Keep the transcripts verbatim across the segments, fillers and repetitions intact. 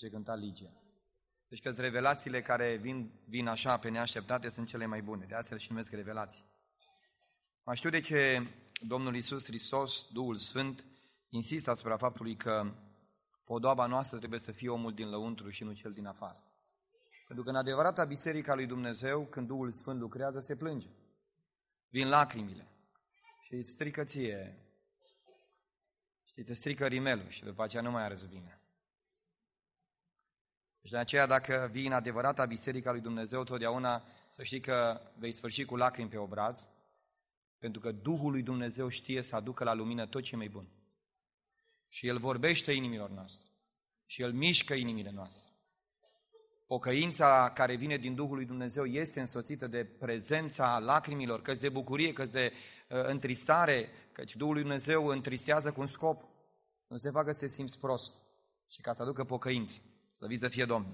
ce cânta Ligia. Deci că revelațiile care vin, vin așa pe neașteptate sunt cele mai bune, de astfel și numesc revelații. Mai știu de ce Domnul Iisus Hristos, Duhul Sfânt, insistă asupra faptului că podoaba noastră trebuie să fie omul din lăuntru și nu cel din afară. Pentru că în adevărata biserica lui Dumnezeu, când Duhul Sfânt lucrează, se plânge. Vin lacrimile și îi strică ție, știți, îți strică rimelul și după aceea nu mai arăți bine. Deci de aceea, dacă vii în adevărata biserica lui Dumnezeu, totdeauna să știi că vei sfârși cu lacrimi pe obraz, pentru că Duhul lui Dumnezeu știe să aducă la lumină tot ce e mai bun. Și El vorbește inimilor noastre. Și El mișcă inimile noastre. Pocăința care vine din Duhul lui Dumnezeu este însoțită de prezența lacrimilor, că-s de bucurie, că-s de uh, întristare, căci Duhul lui Dumnezeu întristează cu un scop. Nu se facă să te simți prost, și ca să aducă pocăință. Slăvit să fie Domnul.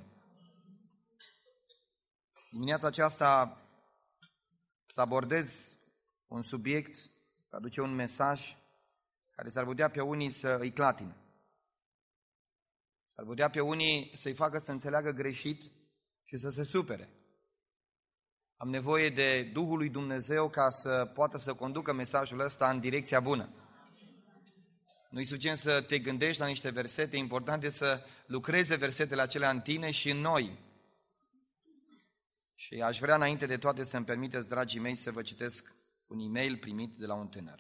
Dimineața aceasta să abordez un subiect, să aduce un mesaj care s-ar putea pe unii să îi clatine. S-ar putea pe unii să-i facă să înțeleagă greșit și să se supere. Am nevoie de Duhul lui Dumnezeu ca să poată să conducă mesajul ăsta în direcția bună. Nu-i suficient să te gândești la niște versete, important e să lucreze versetele acelea în tine și în noi. Și aș vrea înainte de toate să-mi permiteți, dragii mei, să vă citesc un e-mail primit de la un tânăr.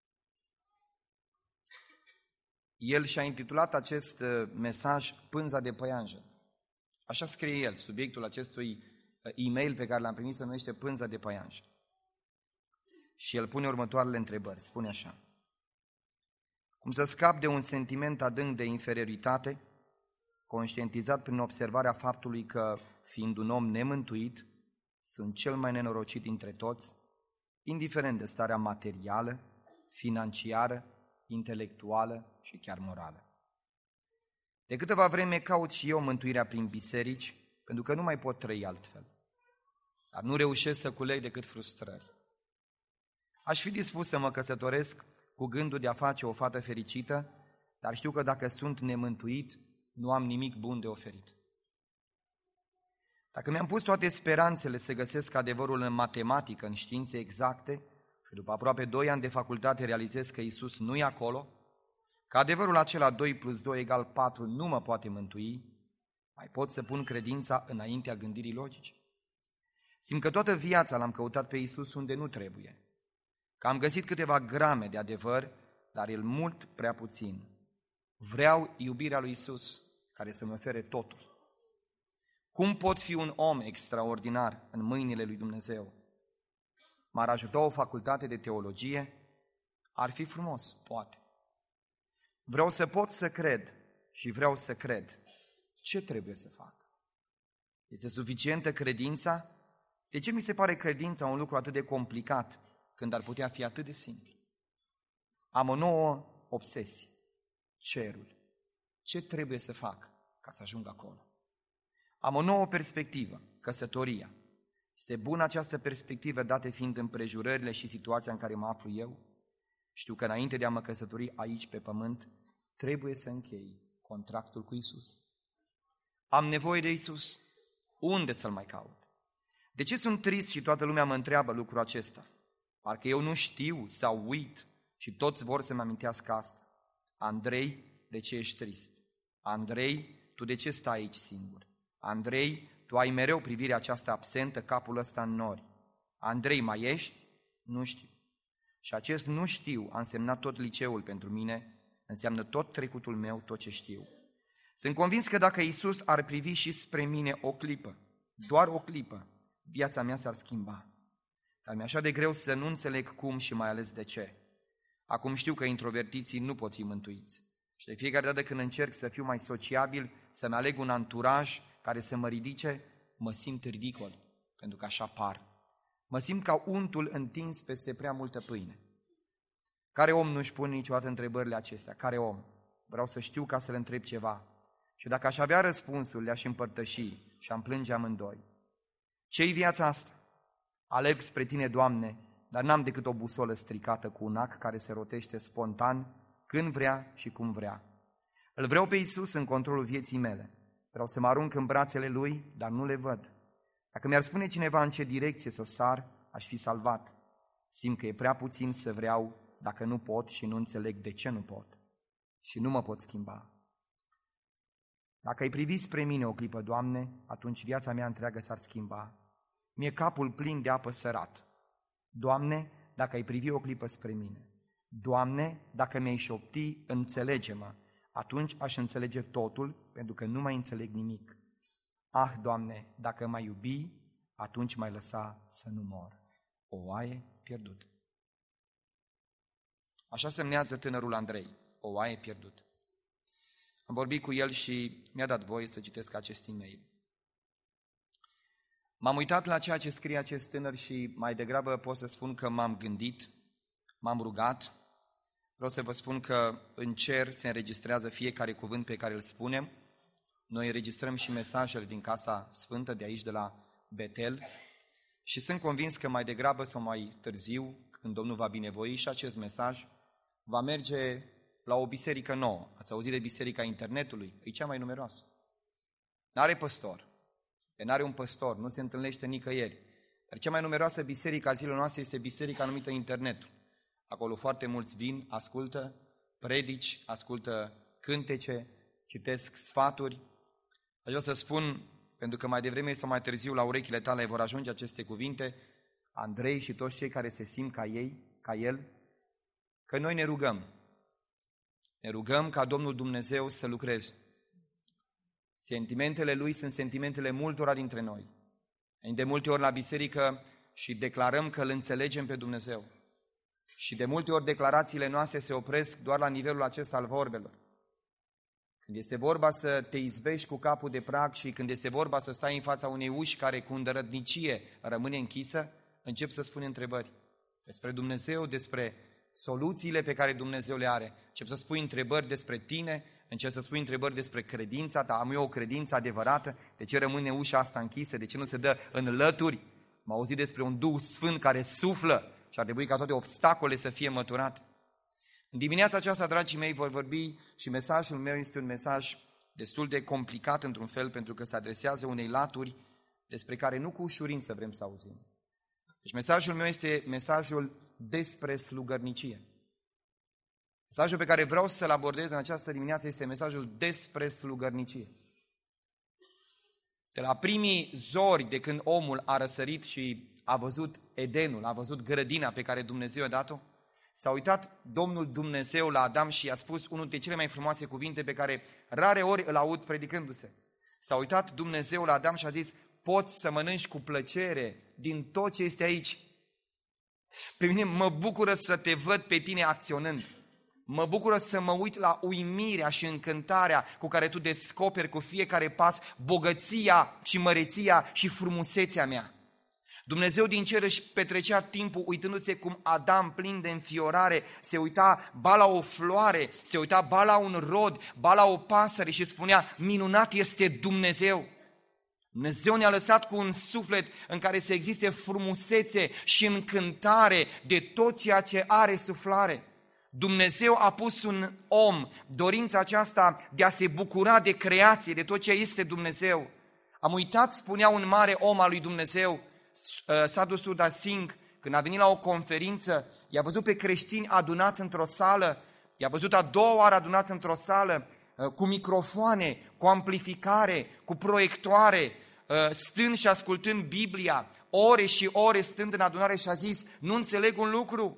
El și-a intitulat acest mesaj Pânza de păianjen. Așa scrie el, subiectul acestui e-mail pe care l-am primit se numește Pânza de păianjen. Și el pune următoarele întrebări, spune așa. Cum să scap de un sentiment adânc de inferioritate, conștientizat prin observarea faptului că, fiind un om nemântuit, sunt cel mai nenorocit dintre toți, indiferent de starea materială, financiară, intelectuală și chiar morală. De câteva vreme caut și eu mântuirea prin biserici, pentru că nu mai pot trăi altfel. Dar nu reușesc să culeg decât frustrări. Aș fi dispus să mă căsătoresc cu gândul de a face o fată fericită, dar știu că dacă sunt nemântuit, nu am nimic bun de oferit. Dacă mi-am pus toate speranțele să găsesc adevărul în matematică, în științe exacte, și după aproape doi ani de facultate realizez că Iisus nu e acolo, că adevărul acela doi plus doi egal patru nu mă poate mântui, mai pot să pun credința înaintea gândirii logice. Simt că toată viața l-am căutat pe Iisus unde nu trebuie, că am găsit câteva grame de adevăr, dar el mult prea puțin. Vreau iubirea lui Iisus, care să-mi ofere totul. Cum pot fi un om extraordinar în mâinile lui Dumnezeu? M-ar ajuta o facultate de teologie? Ar fi frumos, poate. Vreau să pot să cred și vreau să cred. Ce trebuie să fac? Este suficientă credința? De ce mi se pare credința un lucru atât de complicat când ar putea fi atât de simplu? Am o nouă obsesie. Cerul. Ce trebuie să fac ca să ajung acolo? Am o nouă perspectivă, căsătoria. Este bună această perspectivă, date fiind împrejurările și situația în care mă aflu eu? Știu că înainte de a mă căsători aici pe pământ, trebuie să închei contractul cu Iisus. Am nevoie de Iisus. Unde să-L mai caut? De ce sunt trist și toată lumea mă întreabă lucrul acesta? Parcă eu nu știu sau uit și toți vor să-mi amintească asta. Andrei, de ce ești trist? Andrei, tu de ce stai aici singur? Andrei, tu ai mereu privirea aceasta absentă, capul ăsta în nori. Andrei, mai ești? Nu știu. Și acest nu știu a însemnat tot liceul pentru mine, înseamnă tot trecutul meu, tot ce știu. Sunt convins că dacă Iisus ar privi și spre mine o clipă, doar o clipă, viața mea s-ar schimba. Dar mi-e așa de greu să nu înțeleg cum și mai ales de ce. Acum știu că introvertiții nu pot fi mântuiți. Și de fiecare dată când încerc să fiu mai sociabil, să-mi aleg un anturaj care să mă ridice, mă simt ridicol, pentru că așa par. Mă simt ca untul întins peste prea multă pâine. Care om nu-și pune niciodată întrebările acestea? Care om? Vreau să știu ca să-l întreb ceva. Și dacă aș avea răspunsul, le-aș împărtăși și am plânge amândoi. Ce-i viața asta? Alerg spre tine, Doamne, dar n-am decât o busolă stricată cu un ac care se rotește spontan, când vrea și cum vrea. Îl vreau pe Iisus în controlul vieții mele. Vreau să mă arunc în brațele Lui, dar nu le văd. Dacă mi-ar spune cineva în ce direcție să sar, aș fi salvat. Simt că e prea puțin să vreau dacă nu pot și nu înțeleg de ce nu pot. Și nu mă pot schimba. Dacă ai privi spre mine o clipă, Doamne, atunci viața mea întreagă s-ar schimba. Mi-e capul plin de apă sărat. Doamne, dacă ai privi o clipă spre mine. Doamne, dacă mi-ai șopti, înțelege-mă. Atunci aș înțelege totul, pentru că nu mai înțeleg nimic. Ah, Doamne, dacă m-ai iubi, atunci m-ai lăsa să nu mor. O oaie pierdută. Așa semnează tânărul Andrei, o oaie pierdută. Am vorbit cu el și mi-a dat voie să citesc acest e-mail. M-am uitat la ceea ce scrie acest tânăr și mai degrabă pot să spun că m-am gândit, m-am rugat. Vreau să vă spun că în cer se înregistrează fiecare cuvânt pe care îl spunem. Noi înregistrăm și mesajele din Casa Sfântă de aici, de la Betel. Și sunt convins că mai degrabă sau mai târziu, când Domnul va binevoi, și acest mesaj va merge la o biserică nouă. Ați auzit de Biserica Internetului? E cea mai numeroasă. N-are păstor. N-are un păstor, nu se întâlnește nicăieri. Dar cea mai numeroasă biserică a zilelor noastre este biserica numită Internetul. Acolo foarte mulți vin, ascultă predici, ascultă cântece, citesc sfaturi. Aș vrea să spun, pentru că mai devreme sau mai târziu la urechile tale vor ajunge aceste cuvinte, Andrei și toți cei care se simt ca ei, ca el, că noi ne rugăm. Ne rugăm ca Domnul Dumnezeu să lucreze. Sentimentele Lui sunt sentimentele multora dintre noi. De multe ori la biserică și declarăm că îl înțelegem pe Dumnezeu. Și de multe ori declarațiile noastre se opresc doar la nivelul acesta al vorbelor. Când este vorba să te izbești cu capul de prag și când este vorba să stai în fața unei uși care cu îndărătnicie rămâne închisă, încep să spuni întrebări despre Dumnezeu, despre soluțiile pe care Dumnezeu le are. Încep să spui întrebări despre tine, încep să spui întrebări despre credința ta. Am eu o credință adevărată? De ce rămâne ușa asta închisă? De ce nu se dă în lături? M-au auzit despre un Duh Sfânt care suflă și ar trebui ca toate obstacole să fie măturate. În dimineața aceasta, dragii mei, vor vorbi și mesajul meu este un mesaj destul de complicat într-un fel, pentru că se adresează unei laturi despre care nu cu ușurință vrem să auzim. Deci mesajul meu este mesajul despre slugărnicie. Mesajul pe care vreau să-l abordez în această dimineață este mesajul despre slugărnicie. De la primii zori de când omul a răsărit și a văzut Edenul, a văzut grădina pe care Dumnezeu a dat-o, s-a uitat Domnul Dumnezeu la Adam și i-a spus unul dintre cele mai frumoase cuvinte pe care rare ori îl aud predicându-se. S-a uitat Dumnezeu la Adam și a zis: poți să mănânci cu plăcere din tot ce este aici. Pe mine mă bucură să te văd pe tine acționând. Mă bucură să mă uit la uimirea și încântarea cu care tu descoperi cu fiecare pas bogăția și măreția și frumusețea mea. Dumnezeu din cer își petrecea timpul uitându-se cum Adam, plin de înfiorare, se uita ba la o floare, se uita ba la un rod, ba la o pasăre și spunea: minunat este Dumnezeu. Dumnezeu ne-a lăsat cu un suflet în care să existe frumusețe și încântare de tot ceea ce are suflare. Dumnezeu a pus în om dorința aceasta de a se bucura de creație, de tot ce este Dumnezeu. Am uitat, spunea un mare om al lui Dumnezeu, Sadhu Sudha Singh, când a venit la o conferință, i-a văzut pe creștini adunați într-o sală, i-a văzut a doua oară adunați într-o sală, cu microfoane, cu amplificare, cu proiectoare, stând și ascultând Biblia, ore și ore stând în adunare, și a zis: nu înțeleg un lucru.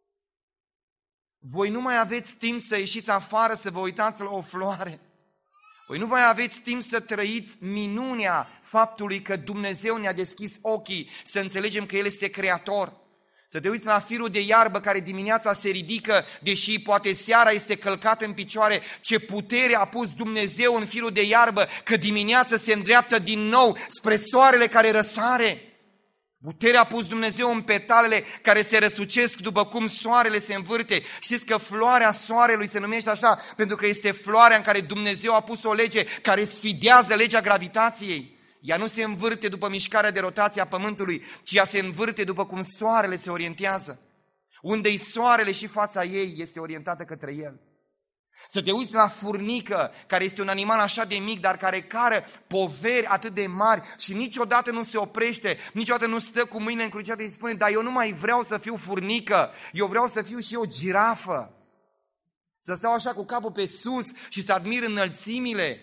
Voi nu mai aveți timp să ieșiți afară să vă uitați la o floare. Voi nu mai aveți timp să trăiți minunea faptului că Dumnezeu ne-a deschis ochii, să înțelegem că El este creator. Să te uiți la firul de iarbă care dimineața se ridică, deși poate seara este călcat în picioare. Ce putere a pus Dumnezeu în firul de iarbă, că dimineața se îndreaptă din nou spre soarele care răsare. Puterea a pus Dumnezeu în petalele care se răsucesc după cum soarele se învârte. Știți că floarea soarelui se numește așa pentru că este floarea în care Dumnezeu a pus o lege care sfidează legea gravitației. Ea nu se învârte după mișcarea de rotație a Pământului, ci ea se învârte după cum soarele se orientează. Unde-i soarele și fața ei este orientată către el. Să te uiți la furnică, care este un animal așa de mic, dar care cară poveri atât de mari și niciodată nu se oprește, niciodată nu stă cu mâinile încrucișate și spune, dar eu nu mai vreau să fiu furnică, eu vreau să fiu și o girafă. Să stau așa cu capul pe sus și să admir înălțimile.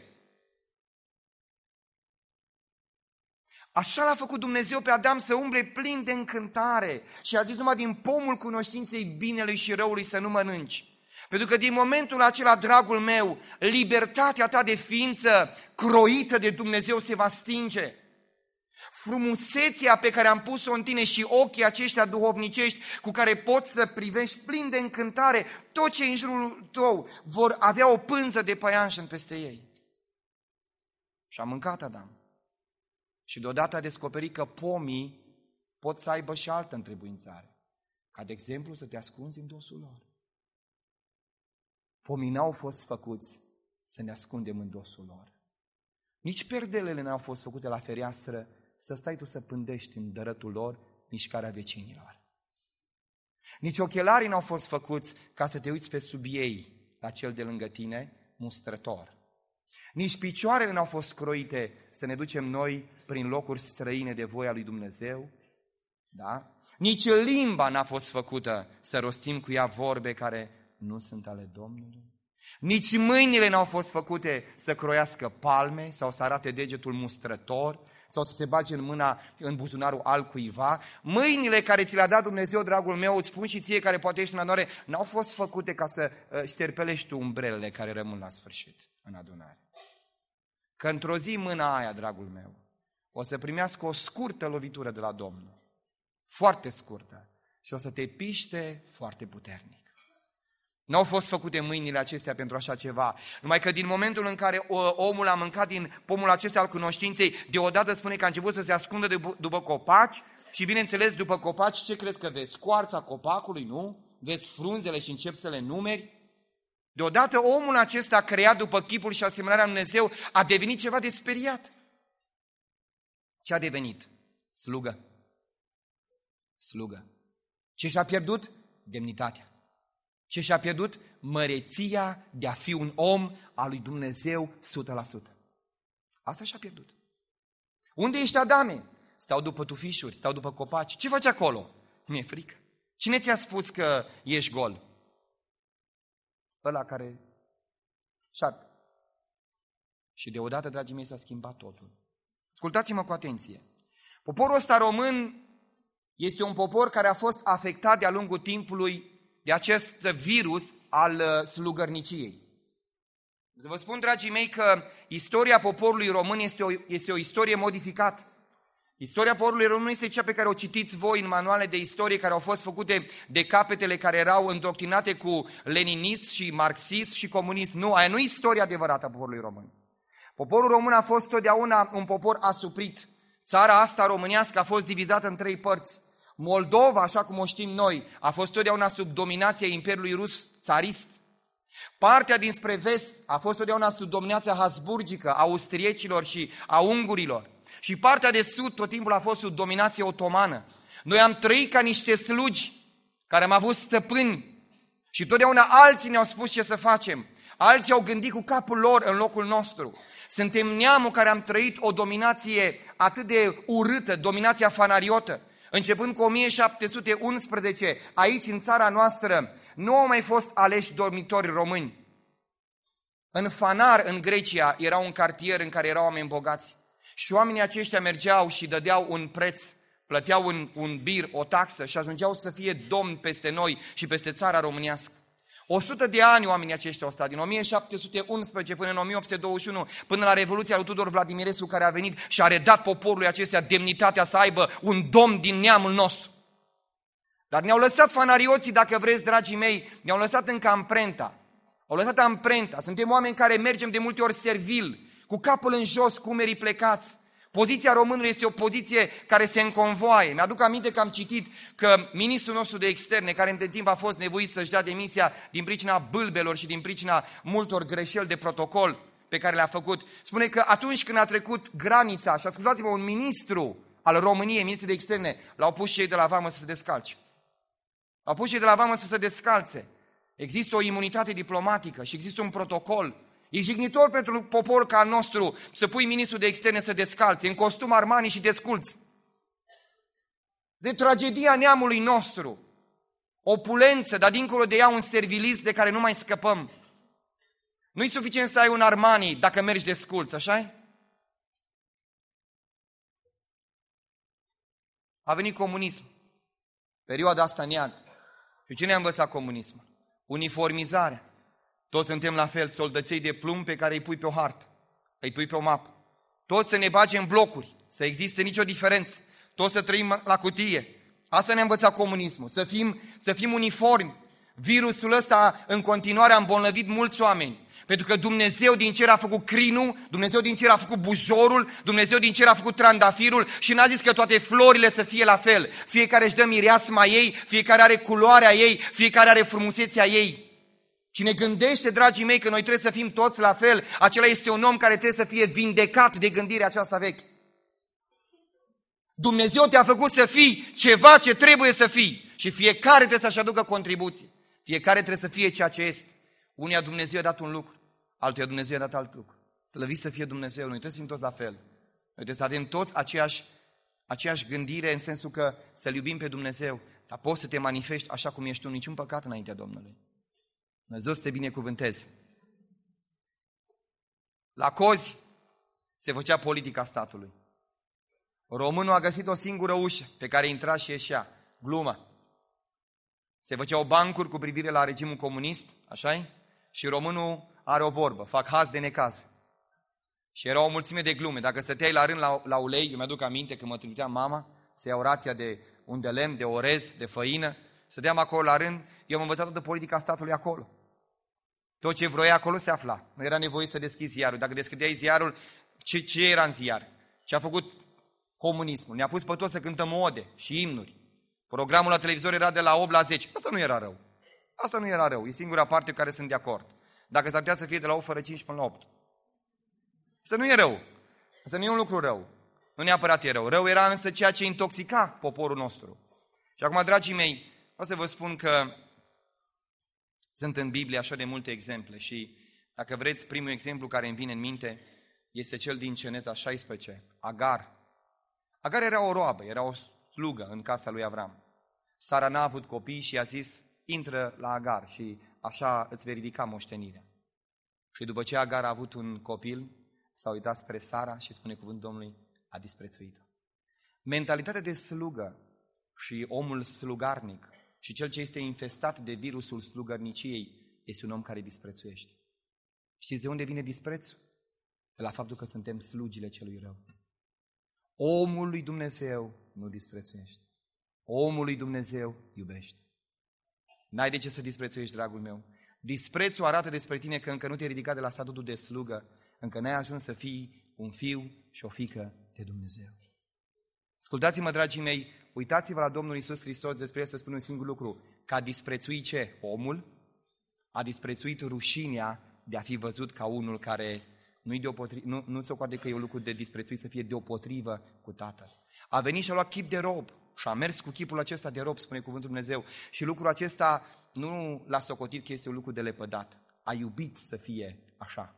Așa l-a făcut Dumnezeu pe Adam să umble plin de încântare și a zis numai din pomul cunoștinței binelui și răului să nu mănânci. Pentru că din momentul acela, dragul meu, libertatea ta de ființă croită de Dumnezeu se va stinge. Frumusețea pe care am pus-o în tine și ochii aceștia duhovnicești cu care poți să privești plin de încântare, tot ce în jurul tău vor avea o pânză de păianjen peste ei. Și a mâncat Adam. Și deodată a descoperit că pomii pot să aibă și altă întrebuințare. Ca de exemplu să te ascunzi în dosul lor. Pomii n-au fost făcuți să ne ascundem în dosul lor. Nici perdelele n-au fost făcute la fereastră să stai tu să pândești în dărătul lor mișcarea vecinilor. Nici ochelarii n-au fost făcuți ca să te uiți pe sub ei la cel de lângă tine, mustrător. Nici picioarele n-au fost croite să ne ducem noi prin locuri străine de voia lui Dumnezeu. Da? Nici limba n-a fost făcută să rostim cu ea vorbe care nu sunt ale Domnului. Nici mâinile n-au fost făcute să croiască palme sau să arate degetul mustrător sau să se bage în mâna, în buzunarul altcuiva. Mâinile care ți le-a dat Dumnezeu, dragul meu, îți spun și ție care poate ești în adunare, n-au fost făcute ca să șterpelești tu umbrelele care rămân la sfârșit în adunare. Că într-o zi mâna aia, dragul meu, o să primească o scurtă lovitură de la Domnul, foarte scurtă, și o să te piște foarte puternic. Nu au fost făcute mâinile acestea pentru așa ceva, numai că din momentul în care omul a mâncat din pomul acesta al cunoștinței, deodată spune că a început să se ascundă după copaci și bineînțeles după copaci ce crezi că vezi? Scoarța copacului, nu? Vezi frunzele și începi să le numeri? Deodată omul acesta creat după chipul și asemănarea lui Dumnezeu a devenit ceva de speriat. Ce a devenit? Slugă. Slugă. Ce și-a pierdut? Demnitatea. Ce și-a pierdut? Măreția de a fi un om al lui Dumnezeu o sută la sută. Asta și-a pierdut. Unde ești, Adame? Stau după tufișuri, stau după copaci. Ce faci acolo? Mi-e frică. Cine ți-a spus că ești gol? Ăla care șarpe. Și deodată, dragii mei, s-a schimbat totul. Ascultați-mă cu atenție. Poporul ăsta român este un popor care a fost afectat de-a lungul timpului de acest virus al slugărniciei. Vă spun, dragii mei, că istoria poporului român este o, este o istorie modificată. Istoria poporului român este cea pe care o citiți voi în manuale de istorie care au fost făcute de capetele care erau îndoctrinate cu leninism și marxism și comunism. Nu, aia nu e istoria adevărată a poporului român. Poporul român a fost totdeauna un popor asuprit. Țara asta românească a fost divizată în trei părți. Moldova, așa cum o știm noi, a fost totdeauna sub dominația Imperiului Rus țarist. Partea dinspre vest a fost totdeauna sub dominația habsburgică a austriecilor și a ungurilor. Și partea de sud tot timpul a fost sub dominație otomană. Noi am trăit ca niște slugi care am avut stăpâni și totdeauna alții ne-au spus ce să facem. Alții au gândit cu capul lor în locul nostru. Suntem neamul care am trăit o dominație atât de urâtă, dominația fanariotă. Începând cu o mie șapte sute unsprezece, aici în țara noastră, nu au mai fost aleși dormitori români. În Fanar, în Grecia, era un cartier în care erau oameni bogați. Și oamenii aceștia mergeau și dădeau un preț, plăteau un, un bir, o taxă și ajungeau să fie domni peste noi și peste țara românească. O sută de ani oamenii aceștia au stat, din o mie șapte sute unsprezece până în o mie opt sute douăzeci și unu, până la Revoluția lui Tudor Vladimirescu, care a venit și a redat poporului acestea demnitatea să aibă un domn din neamul nostru. Dar ne-au lăsat fanarioții, dacă vreți, dragii mei, ne-au lăsat încă amprenta. Au lăsat amprenta. Suntem oameni care mergem de multe ori servil, cu capul în jos, cu umerii plecați. Poziția românului este o poziție care se înconvoaie. Mi-aduc aminte că am citit că ministrul nostru de externe, care între timp a fost nevoit să-și dea demisia din pricina bâlbelor și din pricina multor greșeli de protocol pe care le-a făcut, spune că atunci când a trecut granița, și ascultați-mă, un ministru al României, ministrul de externe, l-au pus cei de la vamă să se descalce. L-au pus cei de la vamă să se descalțe. Există o imunitate diplomatică și există un protocol. E jignitor pentru un popor ca al nostru să pui ministrul de externe să descalțe, în costum Armani și desculți. De tragedia neamului nostru. Opulență, dar dincolo de ea un servilism de care nu mai scăpăm. Nu-i suficient să ai un Armani dacă mergi desculț, așa-i? A venit comunism. Perioada asta neagră. Și cine a învățat comunismul? Uniformizarea. Toți suntem la fel, soldăței de plumb pe care îi pui pe o hartă, îi pui pe o mapă. Toți să ne bage în blocuri, să existe nicio diferență. Toți să trăim la cutie. Asta ne-a învățat comunismul, să fim, să fim uniformi. Virusul ăsta în continuare a îmbolnăvit mulți oameni. Pentru că Dumnezeu din cer a făcut crinul, Dumnezeu din cer a făcut bujorul, Dumnezeu din cer a făcut trandafirul și n-a zis că toate florile să fie la fel. Fiecare își dă mireasma ei, fiecare are culoarea ei, fiecare are frumusețea ei. Cine gândește, dragii mei, că noi trebuie să fim toți la fel, acela este un om care trebuie să fie vindecat de gândirea aceasta veche. Dumnezeu te-a făcut să fii ceva ce trebuie să fii și fiecare trebuie să-și aducă contribuție. Fiecare trebuie să fie ceea ce este. Unia Dumnezeu a dat un lucru, altuia Dumnezeu a dat alt lucru. Slăvit să fie Dumnezeu, noi trebuie să fim toți la fel. Noi trebuie să avem toți aceeași, aceeași gândire în sensul că să-L iubim pe Dumnezeu, dar poți să te manifesti așa cum ești tu, niciun păcat înaintea Domnului. Dumnezeu să te binecuvânteze. La Cozi se făcea politica statului. Românul a găsit o singură ușă pe care intra și ieșea. Glumă. Se făceau bancuri cu privire la regimul comunist, așa-i? Și românul are o vorbă, fac haz de necaz. Și era o mulțime de glume. Dacă stăteai la rând la, la ulei, eu mi-aduc aminte că mă trimitea mama să ia o rația de un de lemn, de orez, de făină, stăteam acolo la rând, eu am învățat toată politica statului acolo. Tot ce vroia acolo se afla. Nu era nevoie să deschizi ziarul. Dacă deschideai ziarul, ce, ce era în ziar? Ce a făcut comunismul? Ne-a pus pe toți să cântăm ode și imnuri. Programul la televizor era de la opt la zece. Asta nu era rău. Asta nu era rău. E singura parte cu care sunt de acord. Dacă s-ar putea să fie de la opt fără cinci până la opt. Asta nu e rău. Asta nu e un lucru rău. Nu neapărat e rău. Rău era însă ceea ce intoxica poporul nostru. Și acum, dragii mei, o să vă spun că sunt în Biblie așa de multe exemple și dacă vreți, primul exemplu care îmi vine în minte este cel din Geneza șaisprezece, Agar. Agar era o roabă, era o slugă în casa lui Avram. Sara n-a avut copii și i-a zis, intră la Agar și așa îți vei ridica moștenirea. Și după ce Agar a avut un copil, s-a uitat spre Sara și spune cuvântul Domnului, a disprețuit-o. Mentalitatea de slugă și omul slugarnic și cel ce este infestat de virusul slugărniciei este un om care disprețuiește. Știți de unde vine disprețul? De la faptul că suntem slugile celui rău. Omul lui Dumnezeu nu disprețuiește. Omul lui Dumnezeu iubește. N-ai de ce să disprețuiești, dragul meu. Disprețul arată despre tine că încă nu te-ai ridicat de la statutul de slugă, încă n-ai ajuns să fii un fiu și o fiică de Dumnezeu. Ascultați-mă, dragii mei, uitați-vă la Domnul Iisus Hristos despre el să spun un singur lucru, că a disprețuit ce? Omul? A disprețuit rușinea de a fi văzut ca unul care nu-i deopotrivă, nu, nu se coade că e un lucru de disprețuit să fie deopotrivă cu Tatăl. A venit și a luat chip de rob și a mers cu chipul acesta de rob, spune cuvântul Dumnezeu. Și lucrul acesta nu l-a socotit că este un lucru de lepădat. A iubit să fie așa.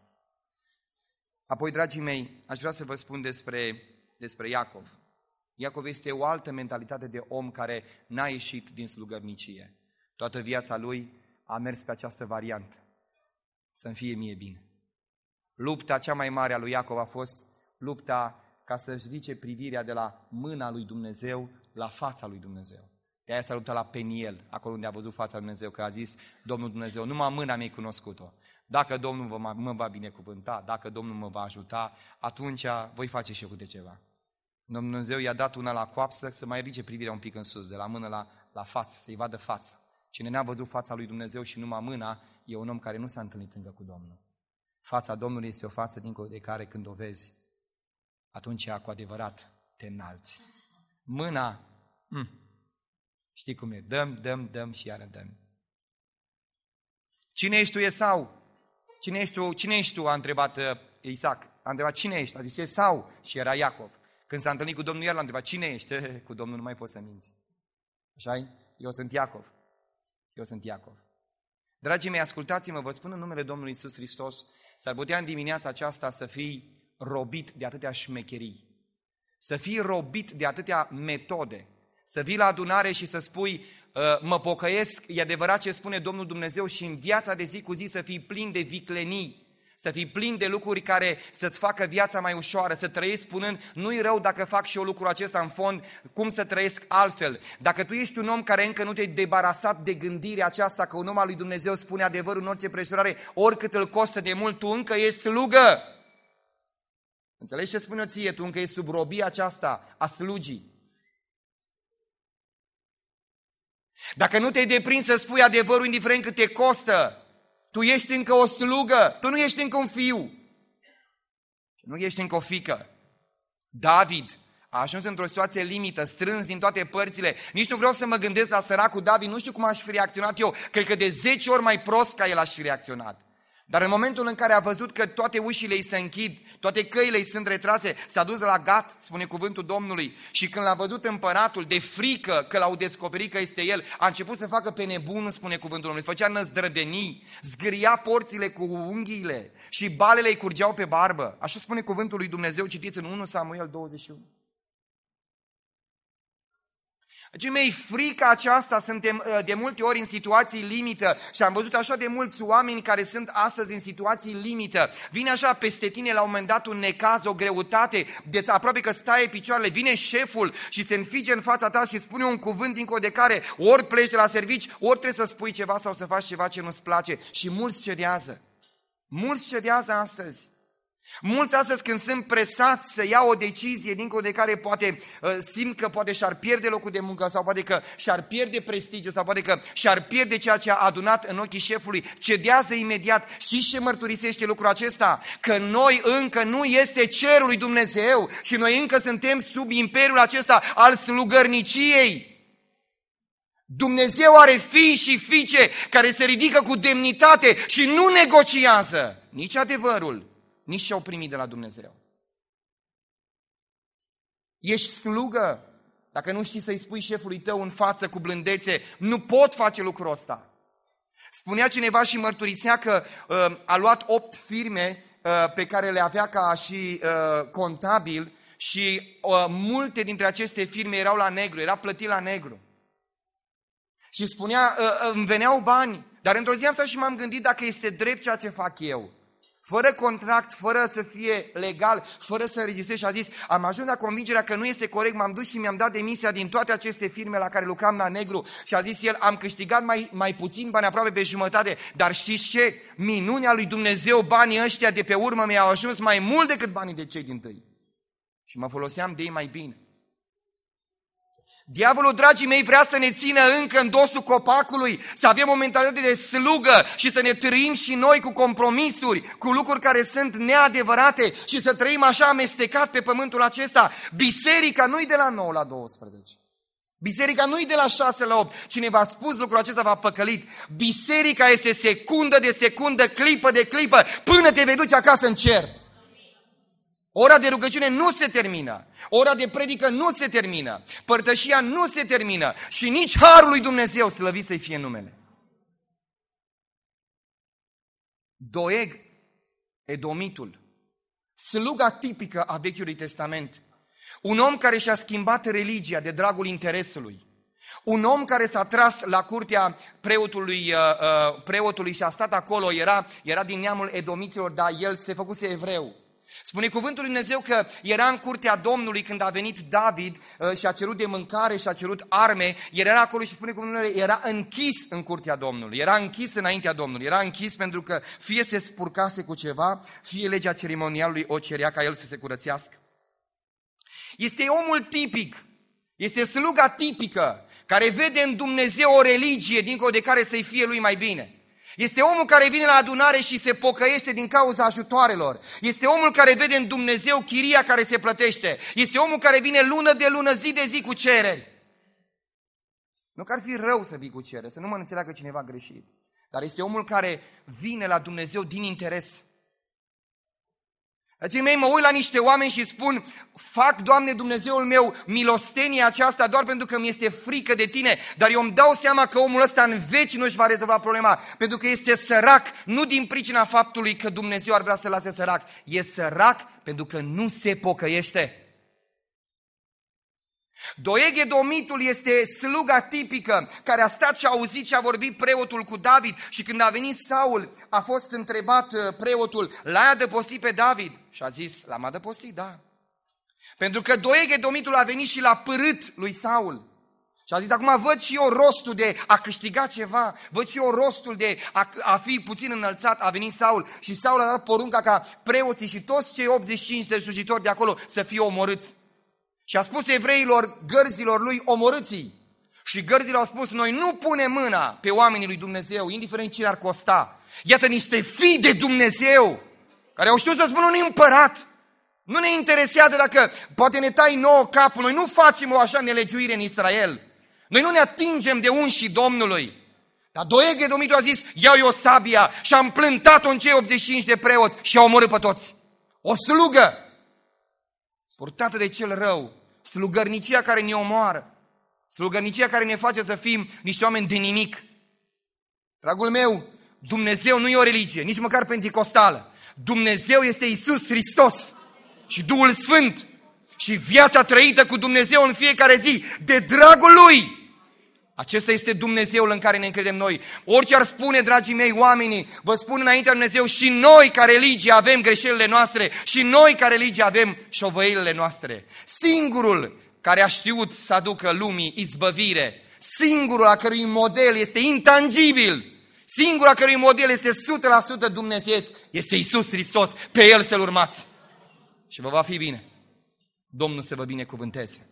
Apoi, dragii mei, aș vrea să vă spun despre, despre Iacov. Iacov este o altă mentalitate de om care n-a ieșit din slugărnicie. Toată viața lui a mers pe această variantă. Să-mi fie mie bine. Lupta cea mai mare a lui Iacov a fost lupta ca să-și ridice privirea de la mâna lui Dumnezeu la fața lui Dumnezeu. De aia s-a luptat la Peniel, acolo unde a văzut fața lui Dumnezeu, că a zis Domnul Dumnezeu, numai mâna mea-i cunoscut-o. Dacă Domnul mă va binecuvânta, dacă Domnul mă va ajuta, atunci voi face și eu câte ceva. Domnul Dumnezeu i-a dat una la coapsă să mai ridice privirea un pic în sus, de la mână la, la față, să-i vadă fața. Cine n-a văzut fața lui Dumnezeu și numai mâna, e un om care nu s-a întâlnit încă cu Domnul. Fața Domnului este o față dincolo de care când o vezi, atunci cu adevărat te înalți. Mâna, hm, știi cum e, dăm, dăm, dăm și iară dăm. Cine ești tu, Esau? Cine ești tu, cine ești tu? A întrebat Isaac. A întrebat cine ești? A zis Esau și era Iacov. Când s-a întâlnit cu Domnul, el l-a întrebat cine ești? Cu Domnul nu mai poți să minți. Așa-i? Eu sunt Iacov. Eu sunt Iacov. Dragii mei, ascultați-mă, vă spun în numele Domnului Iisus Hristos, s-ar putea în dimineața aceasta să fii robit de atâtea șmecherii, să fii robit de atâtea metode, să vii la adunare și să spui, mă pocăiesc, e adevărat ce spune Domnul Dumnezeu, și în viața de zi cu zi să fii plin de viclenii, să fii plin de lucruri care să-ți facă viața mai ușoară, să trăiești spunând, nu-i rău dacă fac și eu lucrul acesta în fond, cum să trăiesc altfel. Dacă tu ești un om care încă nu te-ai debarasat de gândirea aceasta, că un om al lui Dumnezeu spune adevărul în orice prejurare, oricât îl costă de mult, tu încă ești slugă. Înțelegi ce spun eu ție? Tu încă ești sub robia aceasta a slugii. Dacă nu te-ai deprins să spui adevărul indiferent cât te costă, tu ești încă o slugă, tu nu ești încă un fiu, nu ești încă o fiică. David a ajuns într-o situație limită, strâns din toate părțile. Nici nu vreau să mă gândesc la săracul David, nu știu cum aș fi reacționat eu, cred că de zece ori mai prost ca el aș fi reacționat. Dar în momentul în care a văzut că toate ușile îi se închid, toate căile îi sunt retrase, s-a dus la Gat, spune cuvântul Domnului, și când l-a văzut împăratul, de frică că l-au descoperit că este el, a început să facă pe nebunul, spune cuvântul Domnului, făcea năzdrădenii, zgâria porțile cu unghiile și balele îi curgeau pe barbă. Așa spune cuvântul lui Dumnezeu, citiți în unu Samuel douăzeci și unu. Dragii mei, frica aceasta, suntem de multe ori în situații limită și am văzut așa de mulți oameni care sunt astăzi în situații limită. Vine așa peste tine la un moment dat un necaz, o greutate, de aproape că stai picioarele, vine șeful și se înfige în fața ta și spune un cuvânt dincolo de care ori pleci de la servici, ori trebuie să spui ceva sau să faci ceva ce nu-ți place. Și mulți cedează. Mulți cedează astăzi. Mulți astăzi când sunt presați să ia o decizie dincolo de care poate uh, simt că poate și-ar pierde locul de muncă sau poate că și-ar pierde prestigiu sau poate că și-ar pierde ceea ce a adunat în ochii șefului, cedează imediat. Și ce mărturisește lucrul acesta? Că noi încă nu este cerul lui Dumnezeu și noi încă suntem sub imperiul acesta al slugărniciei. Dumnezeu are fii și fiice care se ridică cu demnitate și nu negociază nici adevărul, nici ce-au primit de la Dumnezeu. Ești slugă. Dacă nu știi să-i spui șefului tău în față cu blândețe, nu pot face lucrul ăsta. Spunea cineva și mărturisea că uh, a luat opt firme uh, pe care le avea ca și uh, contabil și uh, multe dintre aceste firme erau la negru, era plătit la negru. Și spunea, uh, îmi veneau bani, dar într-o zi am stat și m-am gândit dacă este drept ceea ce fac eu. Fără contract, fără să fie legal, fără să înregistrez, și a zis, am ajuns la convingerea că nu este corect, m-am dus și mi-am dat demisia din toate aceste firme la care lucram la negru și a zis el, am câștigat mai, mai puțin bani, aproape pe jumătate, dar știți ce? Minunea lui Dumnezeu, banii ăștia de pe urmă mi-au ajuns mai mult decât banii de cei dintâi. Și mă foloseam de ei mai bine. Diavolul, dragii mei, vrea să ne țină încă în dosul copacului, să avem o mentalitate de slugă și să ne trăim și noi cu compromisuri, cu lucruri care sunt neadevărate și să trăim așa amestecat pe pământul acesta. Biserica nu-i de la nouă la douăsprezece. Biserica nu-i de la șase la opt. Cine v-a spus lucrul acesta v-a păcălit. Biserica este secundă de secundă, clipă de clipă, până te vei duce acasă în cer. Ora de rugăciune nu se termină, ora de predică nu se termină, părtășia nu se termină și nici harul lui Dumnezeu, slăvit să-i fie numele. Doeg, edomitul, sluga tipică a Vechiului Testament, un om care și-a schimbat religia de dragul interesului, un om care s-a tras la curtea preotului, uh, preotului și a stat acolo, era, era din neamul edomiților, dar el se făcuse evreu. Spune cuvântul lui Dumnezeu că era în curtea Domnului când a venit David uh, și a cerut de mâncare și a cerut arme, el era acolo și spune cuvântul lui, era închis în curtea Domnului, era închis înaintea Domnului, era închis pentru că fie se spurcase cu ceva, fie legea ceremonialului o cerea ca el să se curățească. Este omul tipic, este sluga tipică care vede în Dumnezeu o religie dincolo de care să-i fie lui mai bine. Este omul care vine la adunare și se pocăiește din cauza ajutoarelor. Este omul care vede în Dumnezeu chiria care se plătește. Este omul care vine lună de lună, zi de zi cu cereri. Nu că ar fi rău să vii cu cereri, să nu mă înțeleagă cineva greșit. Dar este omul care vine la Dumnezeu din interes. Dragii mei, mă uit la niște oameni și spun, fac, Doamne Dumnezeul meu, milostenia aceasta doar pentru că mi este frică de Tine, dar eu îmi dau seama că omul ăsta în veci nu își va rezolva problema, pentru că este sărac, nu din pricina faptului că Dumnezeu ar vrea să-l lase sărac, e sărac pentru că nu se pocăiește. Doeg Edomitul este sluga tipică care a stat și a auzit și a vorbit preotul cu David și când a venit Saul a fost întrebat preotul, l-ai adăpostit pe David? Și a zis, l-am adăpostit, da. Pentru că Doeg Edomitul a venit și l-a părât lui Saul. Și a zis, acum văd și eu rostul de a câștiga ceva, văd și eu rostul de a, a fi puțin înălțat. A venit Saul și Saul a dat porunca ca preoții și toți cei optzeci și cinci de slujitori de acolo să fie omorâți. Și a spus evreilor, gărzilor lui, omorâți-i. Și gărzile au spus, noi nu punem mâna pe oamenii lui Dumnezeu, indiferent cine ar costa. Iată niște fii de Dumnezeu, care au știut să spună unui împărat. Nu ne interesează dacă poate ne tai nouă capul, noi nu facem o așa nelegiuire în Israel. Noi nu ne atingem de unșii Domnului. Dar Doeg Edomitul a zis, iau eu sabia și am plântat-o în cei optzeci și cinci de preoți și au omorât pe toți. O slugă purtată de cel rău, slugărnicia care ne omoară, slugărnicia care ne face să fim niște oameni de nimic. Dragul meu, Dumnezeu nu e o religie, nici măcar penticostală. Dumnezeu este Iisus Hristos și Duhul Sfânt și viața trăită cu Dumnezeu în fiecare zi, de dragul Lui. Acesta este Dumnezeul în care ne încredem noi. Orice ar spune, dragii mei, oamenii, vă spun înaintea lui Dumnezeu, și noi ca religie avem greșelile noastre, și noi ca religie avem șovăielile noastre. Singurul care a știut să aducă lumii izbăvire, singurul a cărui model este intangibil, singurul a cărui model este o sută la sută dumnezeiesc, este Iisus Hristos. Pe El să-L urmați și vă va fi bine. Domnul să vă binecuvânteze.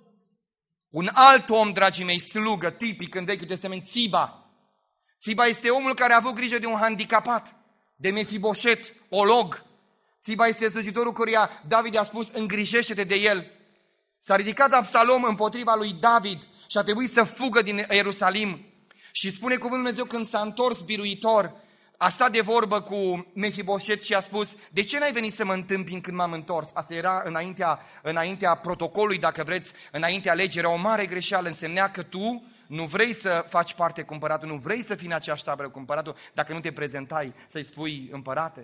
Un alt om, dragii mei, slugă, tipic în Vechiul Testament, Țiba. Țiba este omul care a avut grijă de un handicapat, de Mefiboset, olog. Țiba este slujitorul căruia David a spus, îngrijește-te de el. S-a ridicat Absalom împotriva lui David și a trebuit să fugă din Ierusalim. Și spune cuvântul Dumnezeu, când s-a întors biruitor, a stat de vorbă cu Mefiboset și a spus, de ce n-ai venit să mă întâmpini când m-am întors? Asta era înaintea, înaintea protocolului, dacă vreți, înaintea legii. Era o mare greșeală, însemnea că tu nu vrei să faci parte cu împăratul, nu vrei să fii în aceeași tabără cu împăratul, dacă nu te prezentai să-i spui împărate.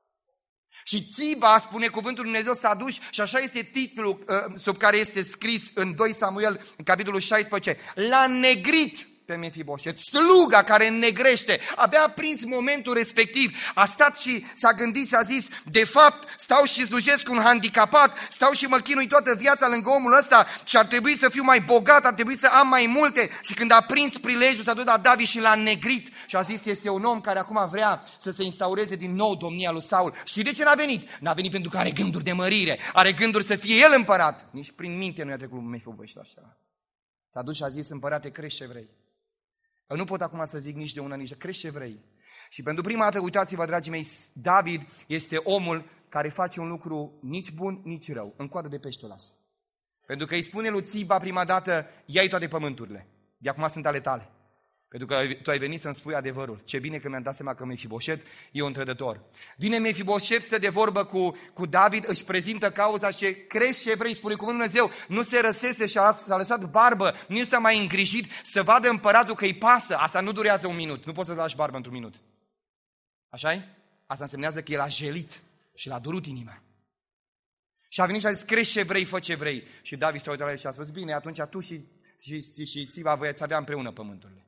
Și Țiba, spune cuvântul lui Dumnezeu, s-a dus și așa este titlul uh, sub care este scris în doi Samuel, în capitolul șaisprezece, l-a negrit pe Mefiboset, sluga care înnegrește, abia a prins momentul respectiv, a stat și s-a gândit și a zis, de fapt stau și slujesc un handicapat, stau și mă chinui toată viața lângă omul ăsta și ar trebui să fiu mai bogat, ar trebui să am mai multe. Și când a prins prilejul, s-a dus la David și l-a înnegrit și a zis, este un om care acum vrea să se instaureze din nou domnia lui Saul. Știi de ce n-a venit? N-a venit pentru că are gânduri de mărire, are gânduri să fie el împărat. Nici prin minte nu i-a trecut Mefiboset așa. S-a dus și a zis, împărate, crește ce vrei. Nu pot acum să zic nici de una, nici de crește ce vrei. Și pentru prima dată, uitați-vă, dragii mei, David este omul care face un lucru nici bun, nici rău. În coadă de pește o lasă. Pentru că îi spune lui Țiba prima dată, ia-i toate pământurile. De acum sunt ale tale. Pentru că tu ai venit să-mi spui adevărul. Ce bine că mi-am dat seama că Mefiboset e un trădător. Vine Mefiboset, stă de vorbă cu, cu David, își prezintă cauza și crește ce vrei, spune cuvântul Dumnezeu, nu se răsese și a, s-a lăsat barbă, nu s-a mai îngrijit să vadă împăratul că îi pasă. Asta nu durează un minut, nu poți să-ți lași barbă într-un minut. Așa-i? Asta însemnează că el a jelit și l-a durut inima. Și a venit și a zis, crește ce vrei, fă ce vrei. Și David s-a uitat la el și a spus, bine, atunci tu și, și, și, și Țiba voi avea împreună pământurile.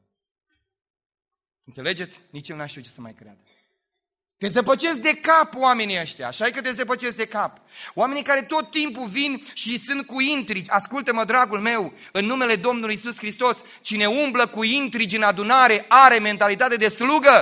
Înțelegeți? Nici eu n-aș știu ce să mai creadă. Te zăpăcesc de cap oamenii ăștia, așa că te zăpăcesc de cap. Oamenii care tot timpul vin și sunt cu intrigi. Ascultă-mă, dragul meu, în numele Domnului Iisus Hristos, cine umblă cu intrigi în adunare are mentalitate de slugă.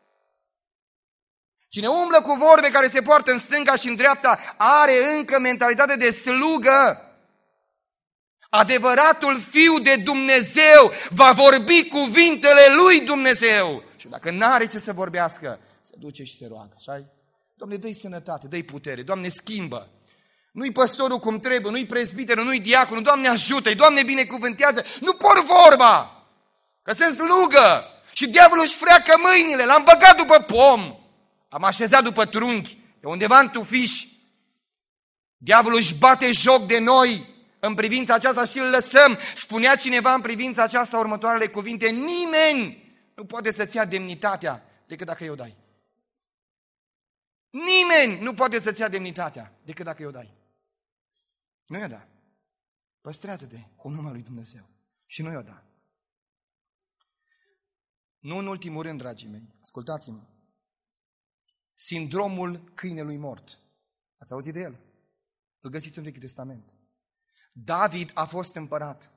Cine umblă cu vorbe care se poartă în stânga și în dreapta are încă mentalitate de slugă. Adevăratul Fiu de Dumnezeu va vorbi cuvintele lui Dumnezeu. Și dacă n-are ce să vorbească, se duce și se roagă, așa-i? Doamne, dă-i sănătate, dă-i putere, Doamne, schimbă. Nu-i păstorul cum trebuie, nu-i prezbiterul, nu-i diaconul, Doamne, ajută-i, Doamne, binecuvântează. Nu por vorba, că se slugă. Și diavolul își freacă mâinile, l-am băgat după pom, am așezat după trunchi, e undeva în tufiș Diavolul își bate joc de noi în privința aceasta și îl lăsăm. Spunea cineva în privința aceasta următoarele cuvinte: nimeni nu poate să-ți ia demnitatea decât dacă i-o dai. Nimeni nu poate să-ți ia demnitatea decât dacă i-o dai. Nu i-o da. Păstrează-te cu numele lui Dumnezeu și nu i-o da. Nu în ultimul rând, dragii mei, ascultați-mă, sindromul câinelui mort. Ați auzit de el? Îl găsiți în Vechiul Testament. David a fost împărat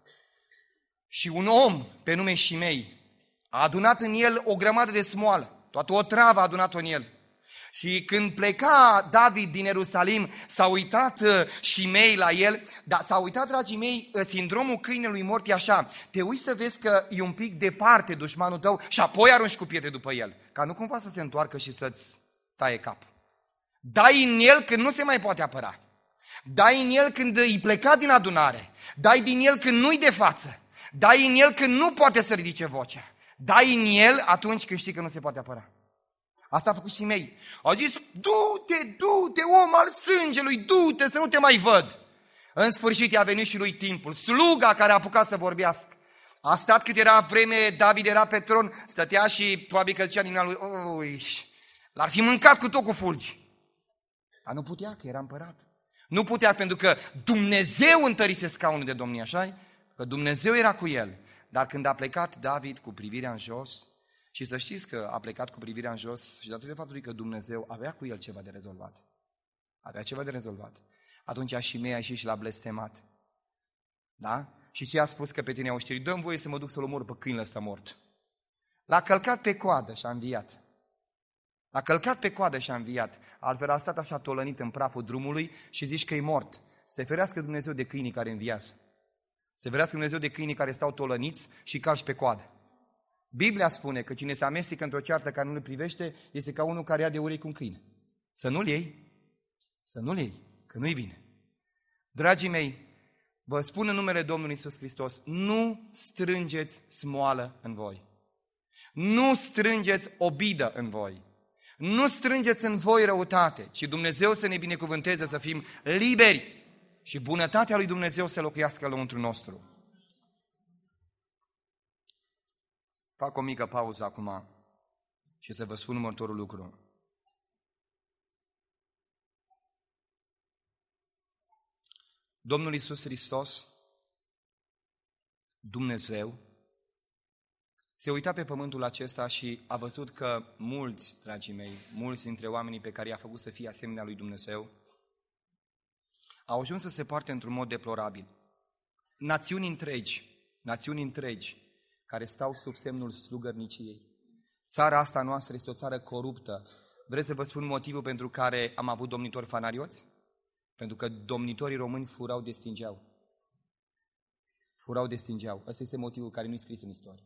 și un om pe nume Șimei a adunat în el o grămadă de smoală, toată o travă a adunat-o în el. Și când pleca David din Ierusalim, s-a uitat Șimei la el, dar s-a uitat, dragii mei, sindromul câinelui mort e așa: te uiți să vezi că e un pic departe dușmanul tău și apoi arunci cu pietre după el, ca nu cumva să se întoarcă și să-ți taie capul. Dai în el când nu se mai poate apăra. Dai în el când îi pleca din adunare. Dai din el când nu-i de față. Dai în el când nu poate să ridice vocea. Dai în el atunci când știi că nu se poate apăra. Asta a făcut Șimei. Au zis: du-te, du-te, om al sângelui, du-te să nu te mai văd. În sfârșit i-a venit și lui timpul. Sluga care a apucat să vorbească a stat cât era vreme, David era pe tron, stătea și probabil că zicea din lui: oi, l-ar fi mâncat cu tot cu fulgi. Dar nu putea, că era împărat. Nu putea pentru că Dumnezeu întărise scaunul de domnie, așa-i? Că Dumnezeu era cu el. Dar când a plecat David cu privirea în jos, și să știți că a plecat cu privirea în jos și datorită faptului că Dumnezeu avea cu el ceva de rezolvat. Avea ceva de rezolvat. Atunci Șimei a ieșit și l-a blestemat. Da? Și ce a spus? Că pe tine au știrit: dă-mi voie să mă duc să-l omor pe câinele ăsta mort. L-a călcat pe coadă și a înviat. L-a călcat pe coadă și a înviat. Altfel a stat așa tolănit în praful drumului și zici că e mort. Să te ferească Dumnezeu de câinii care înviază. Să te ferească Dumnezeu de câinii care stau tolăniți și calci pe coadă. Biblia spune că cine se amestecă într-o ceartă care nu le privește este ca unul care ia de urechi cu un câine. Să nu-l iei, să nu-l iei, că nu-i bine. Dragii mei, vă spun în numele Domnului Iisus Hristos: nu strângeți smoală în voi. Nu strângeți obidă în voi. Nu strângeți în voi răutate, ci Dumnezeu să ne binecuvânteze să fim liberi și bunătatea lui Dumnezeu să locuiască lăuntru nostru. Fac o mică pauză acum și să vă spun următorul lucru. Domnul Iisus Hristos, Dumnezeu, se uita pe pământul acesta și a văzut că mulți, dragii mei, mulți dintre oamenii pe care i-a făcut să fie asemenea lui Dumnezeu, au ajuns să se poarte într-un mod deplorabil. Națiuni întregi, națiuni întregi, care stau sub semnul slugărniciei. Țara asta noastră este o țară coruptă. Vreți să vă spun motivul pentru care am avut domnitori fanarioți? Pentru că domnitorii români furau de stingeau. Furau de stingeau. Ăsta este motivul care nu-i scris în istorie.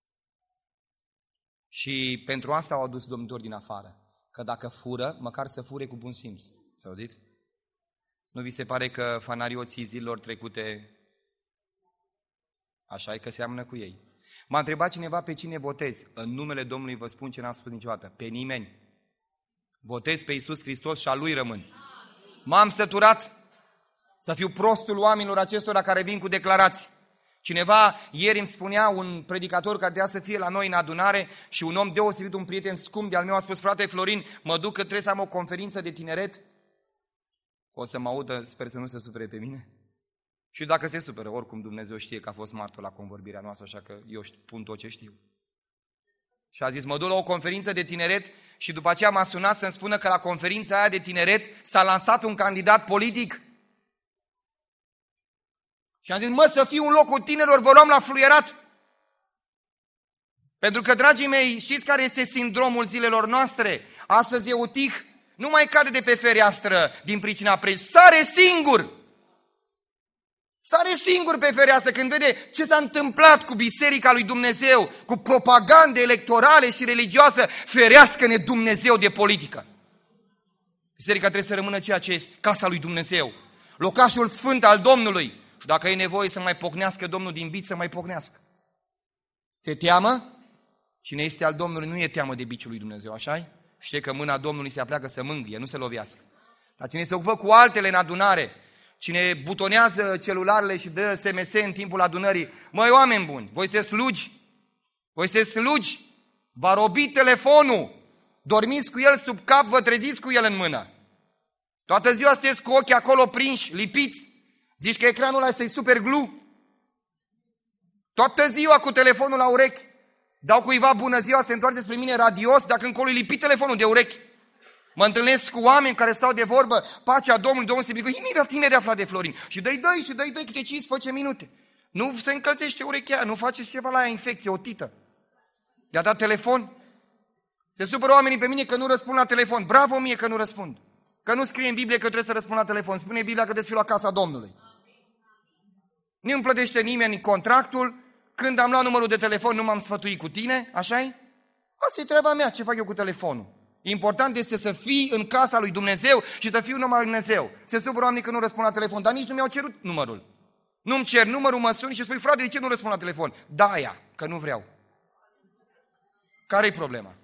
Și pentru asta au adus domnitori din afară. Că dacă fură, măcar să fure cu bun simț. S-a auzit? Nu vi se pare că fanarioții zilor trecute așa e, că seamănă cu ei? M-a întrebat cineva pe cine votez. În numele Domnului vă spun ce n-am spus niciodată: pe nimeni. Votez pe Iisus Hristos și a Lui rămân. M-am săturat să fiu prostul oamenilor acestora care vin cu declarații. Cineva ieri îmi spunea, un predicator care trebuia să fie la noi în adunare și un om deosebit, un prieten scump de-al meu, a spus: frate Florin, mă duc că trebuie să am o conferință de tineret. O să mă audă, sper să nu se supere pe mine. Și dacă se supără, oricum Dumnezeu știe că a fost martor la convorbirea noastră, așa că eu spun tot ce știu. Și a zis: mă duc la o conferință de tineret și după aceea m-a sunat să-mi spună că la conferința aia de tineret s-a lansat un candidat politic. Și am zis: mă, să fiu în locul tinerilor, vă luam la fluierat. Pentru că, dragii mei, știți care este sindromul zilelor noastre? Astăzi e utih, nu mai cade de pe fereastră din pricina prețului, sare singur! Sare singur pe fereastră când vede ce s-a întâmplat cu Biserica lui Dumnezeu, cu propagande electorale și religioasă. Ferească-ne Dumnezeu de politică. Biserica trebuie să rămână ceea ce este, casa lui Dumnezeu, locașul sfânt al Domnului. Și dacă e nevoie să mai pocnească Domnul din bici, să mai pocnească. Ți-e teamă? Cine este al Domnului nu e teamă de biciul lui Dumnezeu, așa-i? Știe că mâna Domnului se apleacă să mângâie, nu se lovească. Dar cine se ocupă cu altele în adunare, cine butonează celularele și dă S M S în timpul adunării, măi, oameni buni, voi sunteți slugi, voi sunteți slugi, v-a robit telefonul, dormiți cu el sub cap, vă treziți cu el în mână. Toată ziua sunteți cu ochii acolo prinși, lipiți, zici că ecranul ăla este super glue. Toată ziua cu telefonul la urechi, dau cuiva bună ziua, se întoarce spre mine radios, dacă încolo îi lipi telefonul de urechi. Mă întâlnesc cu oameni care stau de vorbă, pacea Domnului, Domnul se bică, imediat, imediat afla de Florin. Și dă-i dă-i și dă-i dă-i câte cincisprezece minute. Nu se încălțește urechea, nu faceți ceva la ea infecție, o tită. I-a dat telefon. Se supără oamenii pe mine că nu răspund la telefon. Bravo mie că nu răspund. Că nu scrie în Biblie că trebuie să răspund la telefon. Spune Biblia că trebuie să fiu la casa Domnului. Nu îmi plătește nimeni contractul. Când am luat numărul de telefon, nu m-am sfătuit cu tine, așa-i? Asta e treaba mea, ce fac eu cu telefonul. Important este să fii în casa lui Dumnezeu și să fiu numai lui Dumnezeu. Se supără oamenii că nu răspund la telefon, dar nici nu mi-au cerut numărul. Nu-mi cer numărul, mă suni și spui, frate, de ce nu răspund la telefon? Da, aia, că nu vreau. Care-i problema?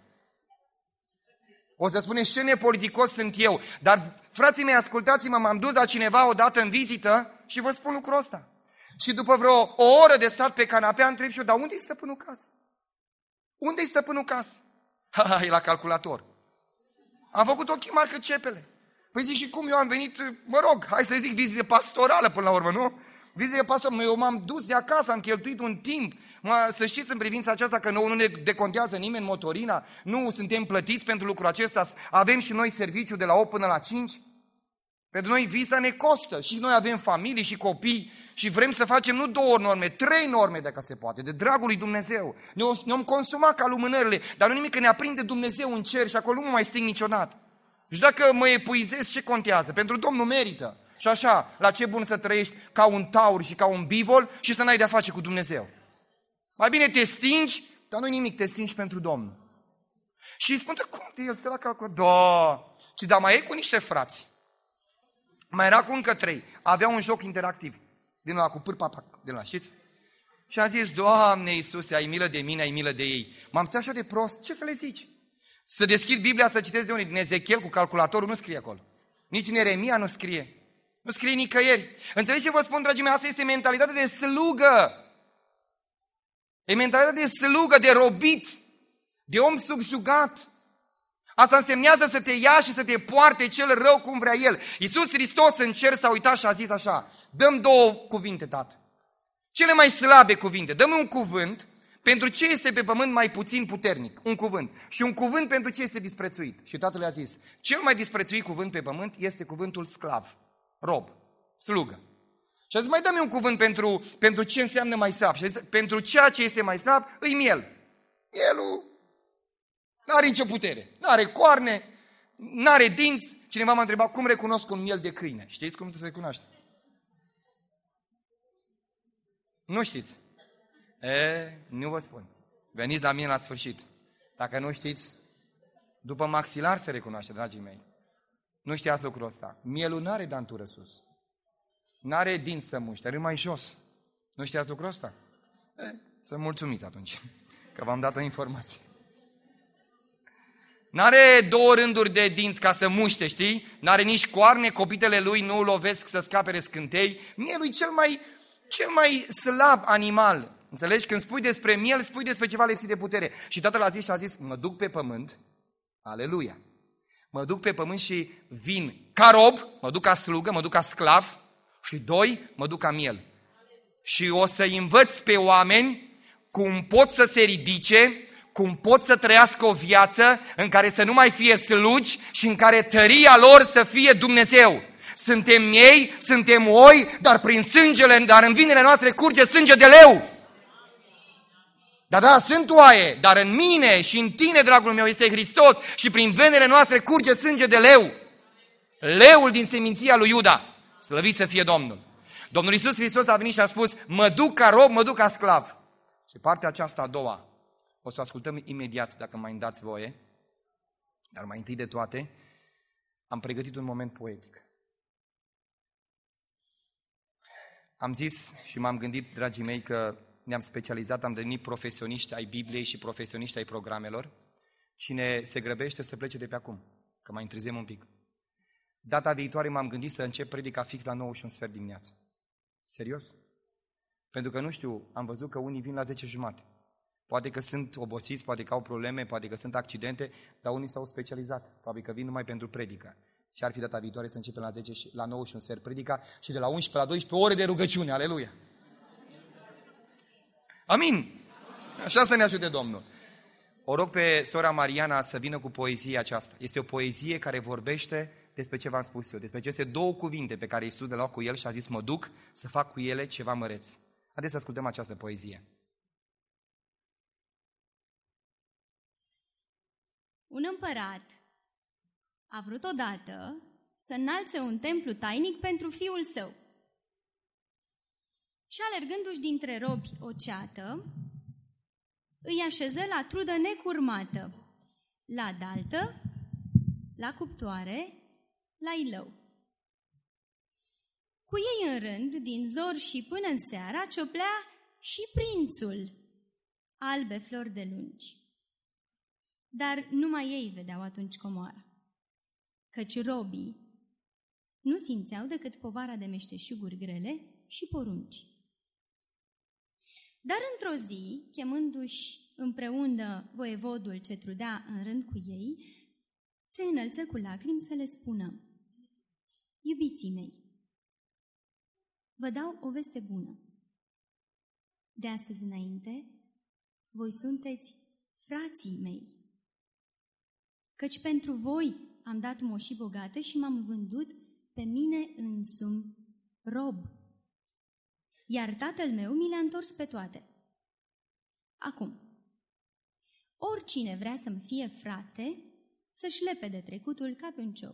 O să spuneți, ce nepoliticos sunt eu. Dar, frații mei, ascultați-mă, m-am dus la cineva odată în vizită și vă spun lucrul ăsta. Și după vreo o oră de stat pe canapea, întreb și eu, dar unde-i stăpânul casă? Unde-i stăpânul casă? Ha, ha, e la calculator. Am făcut ochii mari că cepele. Păi zic, și cum eu am venit, mă rog, hai să zic vizită pastorală până la urmă, nu? Vizită pastorală, eu m-am dus de acasă, am cheltuit un timp. Mă, să știți în privința aceasta că nouă nu ne decontează nimeni motorina, nu suntem plătiți pentru lucrul acesta, avem și noi serviciu de la opt până la cinci. Pentru noi visa ne costă și noi avem familii și copii și vrem să facem nu două norme, trei norme dacă se poate, de dragul lui Dumnezeu. Ne-om consuma ca lumânările, dar nu nimic că ne aprinde Dumnezeu în cer și acolo nu mai sting niciodată. Și dacă mă epuizez, ce contează? Pentru Domnul merită. Și așa, la ce bun să trăiești ca un taur și ca un bivol și să n-ai de-a face cu Dumnezeu. Mai bine te stingi, dar nu-i nimic, te stingi pentru Domnul. Și îi spune, cum de el stă la calculator? Da, ci da, mai e cu niște frați. Mai era cu încă trei. Avea un joc interactiv. Din ăla cu pârpa, din ăla, știți? Și am zis, Doamne Iisuse, ai milă de mine, ai milă de ei. M-am stat așa de prost, ce să le zici? Să deschid Biblia, să citesc de unii. Din Ezechiel cu calculatorul nu scrie acolo. Nici în Ieremia nu scrie. Nu scrie nicăieri. Înțelegeți ce vă spun, dragii mei? Asta este mentalitatea de slugă. E mentalitatea de slugă, de robit, de om subjugat. Asta însemnează să te ia și să te poarte cel rău cum vrea El. Iisus Hristos în cer s-a uitat și a zis așa, dăm două cuvinte, Tată. Cele mai slabe cuvinte. Dă-mi un cuvânt pentru ce este pe pământ mai puțin puternic. Un cuvânt. Și un cuvânt pentru ce este disprețuit. Și Tatăl i-a zis, cel mai disprețuit cuvânt pe pământ este cuvântul sclav, rob, slugă. Și a zis, mai dă-mi un cuvânt pentru, pentru ce înseamnă mai slab. Și a zis, pentru ceea ce este mai slab, îi miel. Mielul n-are nicio putere. N-are coarne, n-are dinți. Cineva m-a întrebat, cum recunosc un miel de câine? Știți cum se recunoaște? Nu știți. E, nu vă spun. Veniți la mine la sfârșit. Dacă nu știți, după maxilar se recunoaște, dragii mei. Nu știați lucrul ăsta. Mielul n-are dantură sus. N-are dinți să muște, are mai jos. Nu știați lucrul ăsta? E, să mulțumiți atunci, că v-am dat o informație. N-are două rânduri de dinți ca să muște, știi? N-are nici coarne, copitele lui nu lovesc să scapere scântei. Mielul e cel mai, cel mai slab animal. Înțelegi? Când spui despre miel, spui despre ceva lipsit de putere. Și Tatăl a zis și a zis, mă duc pe pământ, aleluia, mă duc pe pământ și vin ca rob, mă duc ca slugă, mă duc ca sclav și doi, mă duc ca miel. Și o să învăț pe oameni cum pot să se ridice, cum pot să trăiască o viață în care să nu mai fie slugi și în care tăria lor să fie Dumnezeu. Suntem miei, suntem oi, dar prin sângele, dar în vinele noastre curge sânge de leu. Da, da, sunt oaie, dar în mine și în tine, dragul meu, este Hristos și prin venele noastre curge sânge de leu. Leul din seminția lui Iuda. Slăvit să fie Domnul. Domnul Iisus Hristos a venit și a spus, mă duc ca rob, mă duc ca sclav. Și partea aceasta a doua o să o ascultăm imediat, dacă mai îmi dați voie. Dar mai întâi de toate, am pregătit un moment poetic. Am zis și m-am gândit, dragii mei, că ne-am specializat, am devenit profesioniști ai Bibliei și profesioniști ai programelor. Cine se grăbește să plece de pe acum, că mai întârziem un pic. Data viitoare m-am gândit să încep predica fix la nouă și un sfert dimineața. Serios? Pentru că nu știu, am văzut că unii vin la zece jumate. Poate că sunt obosiți, poate că au probleme, poate că sunt accidente, dar unii s-au specializat. Probabil că vin numai pentru predică. Și ar fi data viitoare să începem la, zece, la nouă și un sfert predica și de la unsprezece la douăsprezece ore de rugăciune. Aleluia! Amin! Așa să ne ajute Domnul. O rog pe sora Mariana să vină cu poezia aceasta. Este o poezie care vorbește despre ce v-am spus eu, despre aceste două cuvinte pe care Iisus le-a luat cu el și a zis, mă duc să fac cu ele ceva măreț. Haideți să ascultăm această poezie. Un împărat a vrut odată să înalțe un templu tainic pentru fiul său. Și alergându-și dintre robi o ceată, îi așeză la trudă necurmată, la daltă, la cuptoare, la ilău. Cu ei în rând, din zor și până în seara, cioplea și prințul, albe flori de lungi. Dar numai ei vedeau atunci comoara, căci robii nu simțeau decât povara de meșteșuguri grele și porunci. Dar într-o zi, chemându-și împreună voievodul ce trudea în rând cu ei, se înălță cu lacrimi să le spună, iubiții mei, vă dau o veste bună. De astăzi înainte, voi sunteți frații mei, căci pentru voi am dat moșii bogate și m-am vândut pe mine însumi rob, iar tatăl meu mi le-a întors pe toate. Acum, oricine vrea să-mi fie frate, să-și lepe de trecutul ca pe un ciob.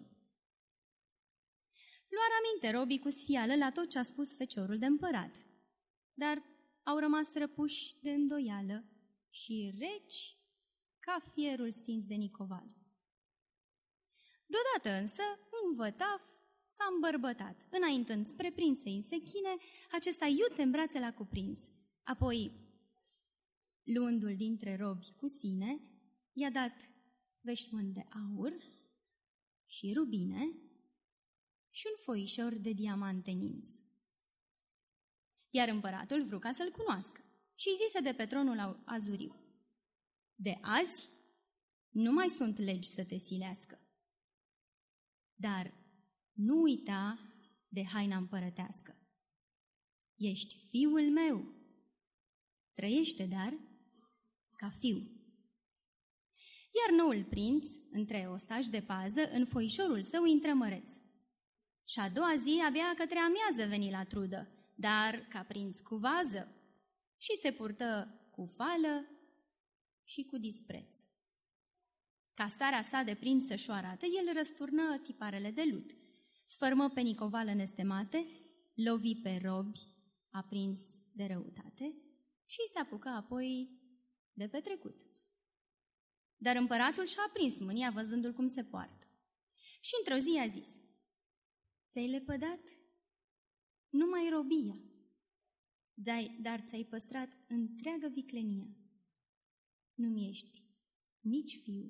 Luar aminte robii cu sfială la tot ce a spus feciorul de împărat, dar au rămas răpuși de îndoială și reci ca fierul stins de nicoval. Deodată însă, un vătaf s-a îmbărbătat, înaintând spre prinț să-i se chine, acesta iute în brațe l-a cuprins. Apoi, luându-l dintre robi cu sine, i-a dat veșmânt de aur și rubine și un foișor de diamante nins. Iar împăratul vrut ca să-l cunoască și îi zise de pe tronul azuriu, de azi nu mai sunt legi să te silească, dar nu uita de haina împărătească. Ești fiul meu, trăiește dar ca fiu. Iar noul prinț, între ostași de pază, în foișorul său intră măreț. Și a doua zi, abia către amiază veni la trudă, dar ca prinț cu vază, și se purtă cu fală și cu dispreț. Ca starea sa de prinț să-și o arate, el răsturnă tiparele de lut, sfărmă pe nicovală nestemate, lovi pe robi, aprins de răutate, și se apucă apoi de petrecut. Dar împăratul și-a aprins mânia văzându-l cum se poartă. Și într-o zi a zis, ți-ai lepădat numai robia, dar ți-ai păstrat întreagă viclenia. Nu-mi ești nici fiu,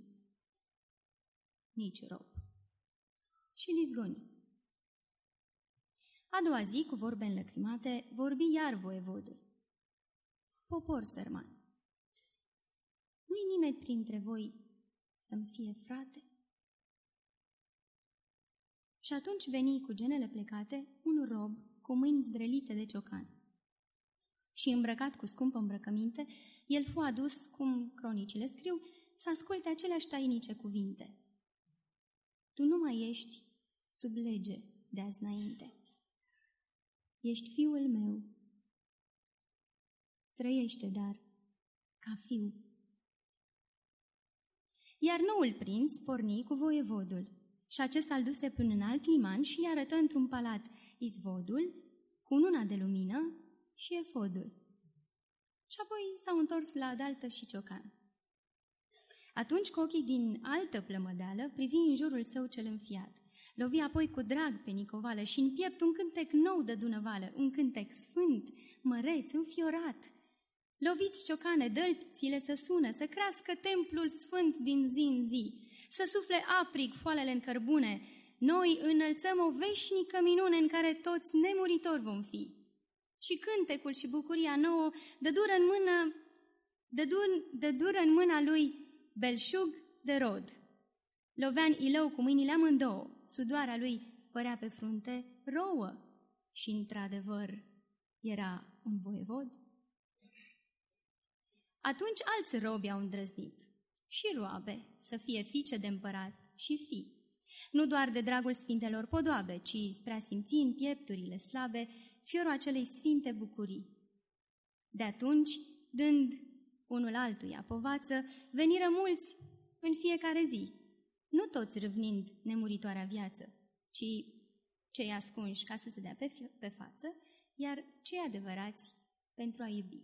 nici rob. Și l-izgoni. A doua zi, cu vorbe înlăcrimate, vorbi iar voievodul. Popor sărman, nu-i nimeni printre voi să-mi fie frate? Și atunci veni cu genele plecate un rob cu mâini zdrelite de ciocan. Și îmbrăcat cu scumpă îmbrăcăminte, el fu adus, cum cronicile scriu, să asculte aceleași tainice cuvinte. Tu nu mai ești sub lege de azi înainte. Ești fiul meu. Trăiește, dar, ca fiu. Iar noul prinț porni cu voievodul și acesta îl duse până în alt liman și îi arătă într-un palat izvodul, cununa de lumină și efodul. Și apoi s-au întors la daltă și ciocan. Atunci, cu ochii din altă plămădeală, privi în jurul său cel înfiat. Lovi apoi cu drag pe nicovală și în piept un cântec nou de dunăvală, un cântec sfânt, măreț, înfiorat. Loviți, ciocane, dălțile să sună, să crească templul sfânt din zi în zi, să sufle aprig foalele în cărbune, noi înălțăm o veșnică minune în care toți nemuritori vom fi. Și cântecul și bucuria nouă dă dură în mână, dă, dur, dă dură în mâna lui belșug de rod. Lovea în ilău cu mâinile amândouă, sudoarea lui părea pe frunte rouă și, într-adevăr, era un voievod. Atunci alți robi au îndrăznit și roabe să fie fiice de împărat și fii, nu doar de dragul sfintelor podoabe, ci spre a simți în piepturile slabe fiorul acelei sfinte bucurii. De atunci, dând unul altuia povață, veniră mulți în fiecare zi, nu toți râvnind nemuritoarea viață, ci cei ascunși ca să se dea pe, pe față, iar cei adevărați pentru a iubi.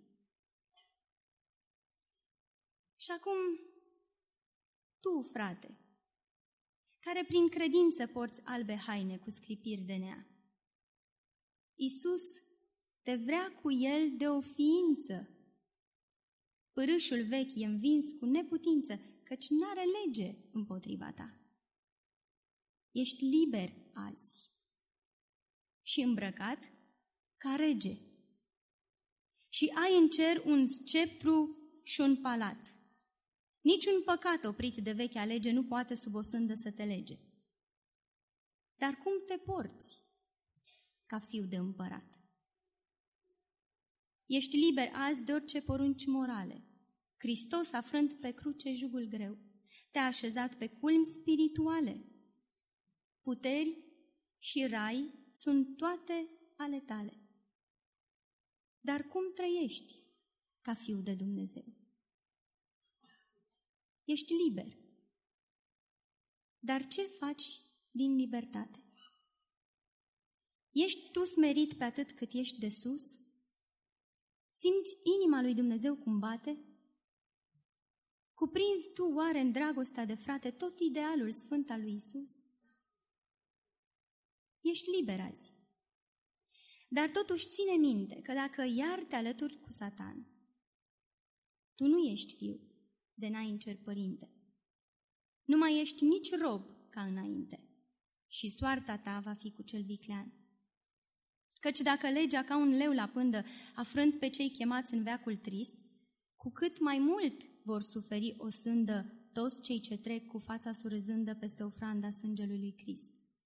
Și acum, tu, frate, care prin credință porți albe haine cu sclipiri de nea, Iisus te vrea cu el de o ființă. Pârâșul vechi e învins cu neputință, căci n-are lege împotriva ta. Ești liber azi și îmbrăcat ca rege și ai în cer un sceptru și un palat. Niciun păcat oprit de vechea lege nu poate sub o sândă să te lege. Dar cum te porți ca fiu de împărat? Ești liber azi de orice porunci morale. Hristos a frânt pe cruce jugul greu. Te-a așezat pe culmi spirituale. Puteri și rai sunt toate ale tale. Dar cum trăiești ca fiu de Dumnezeu? Ești liber. Dar ce faci din libertate? Ești tu smerit pe atât cât ești de sus? Simți inima lui Dumnezeu cum bate? Cuprinzi tu oare în dragostea de frate tot idealul sfânt al lui Isus? Ești liber azi. Dar totuși ține minte că dacă iar te alături cu Satan, tu nu ești fiu de n-ai în cer părinte. Nu mai ești nici rob ca înainte și soarta ta va fi cu cel viclean. Căci dacă legea ca un leu la pândă a frânt pe cei chemați în veacul trist, cu cât mai mult vor suferi o sândă toți cei ce trec cu fața surâzândă peste ofranda sângelui lui Crist.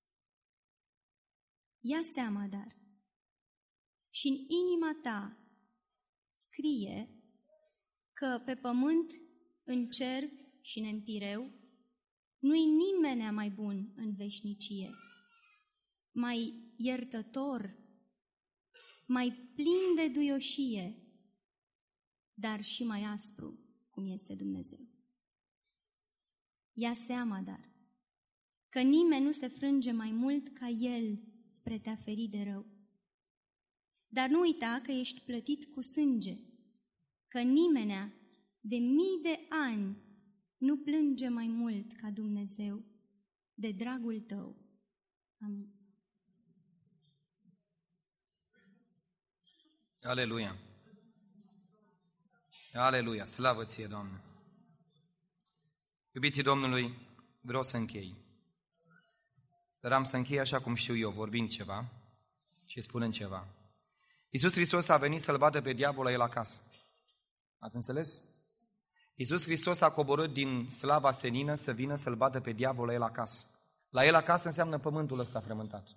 Ia seama, dar, și în inima ta scrie că pe pământ, în cer și în empireu, nu-i nimenea mai bun în veșnicie, mai iertător, mai plin de duioșie, dar și mai aspru, cum este Dumnezeu. Ia seama, dar, că nimeni nu se frânge mai mult ca El spre te-a feri de rău. Dar nu uita că ești plătit cu sânge, că nimenea de mii de ani nu plânge mai mult ca Dumnezeu de dragul tău. Amin. Aleluia! Aleluia! Slavă ție, Doamne! Iubiții Domnului, vreau să închei. Dar am să închei așa cum știu eu, vorbind ceva și spunând ceva. Iisus Hristos a venit să-l bată pe diavol la el acasă. Ați înțeles? Iisus Hristos a coborât din slava senină să vină să-l bată pe diavol la el acasă. La el acasă înseamnă pământul ăsta frământat.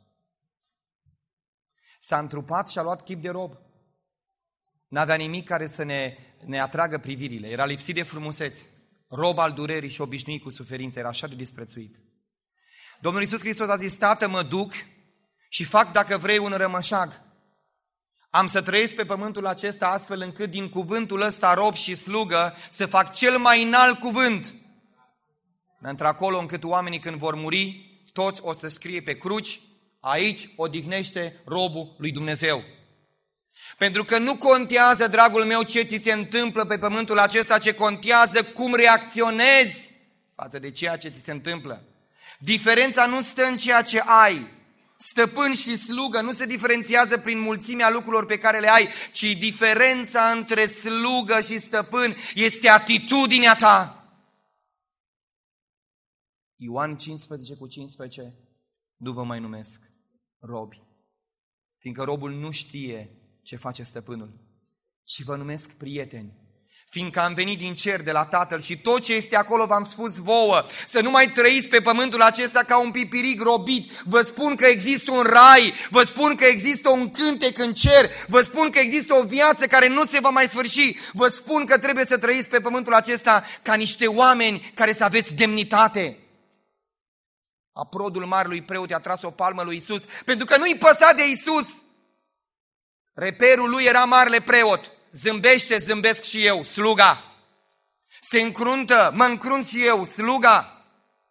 S-a întrupat și a luat chip de rob. N-avea nimic care să ne, ne atragă privirile. Era lipsit de frumusețe. Rob al durerii și obișnuit cu suferință. Era așa de disprețuit. Domnul Iisus Hristos a zis, Tată, mă duc și fac, dacă vrei, un rămășag. Am să trăiesc pe pământul acesta astfel încât din cuvântul ăsta rob și slugă să fac cel mai înalt cuvânt. Într-acolo încât oamenii când vor muri, toți o să scrie pe cruci, aici odihnește robul lui Dumnezeu. Pentru că nu contează, dragul meu, ce ți se întâmplă pe pământul acesta, ce contează cum reacționezi față de ceea ce ți se întâmplă. Diferența nu stă în ceea ce ai. Stăpân și slugă nu se diferențiază prin mulțimea lucrurilor pe care le ai, ci diferența între slugă și stăpân este atitudinea ta. Ioan cincisprezece cu cincisprezece nu vă mai numesc robi, fiindcă robul nu știe ce face stăpânul, ci vă numesc prieteni. Fiindcă am venit din cer de la Tatăl și tot ce este acolo v-am spus vouă, să nu mai trăiți pe pământul acesta ca un pipiric robit. Vă spun că există un rai, vă spun că există un cântec în cer, vă spun că există o viață care nu se va mai sfârși, vă spun că trebuie să trăiți pe pământul acesta ca niște oameni care să aveți demnitate. Aprodul marelui preot i-a tras o palmă lui Iisus, pentru că nu-i păsa de Iisus. Reperul lui era marele preot. Zâmbește, zâmbesc și eu, sluga. Se încruntă, mă încrunt și eu, sluga.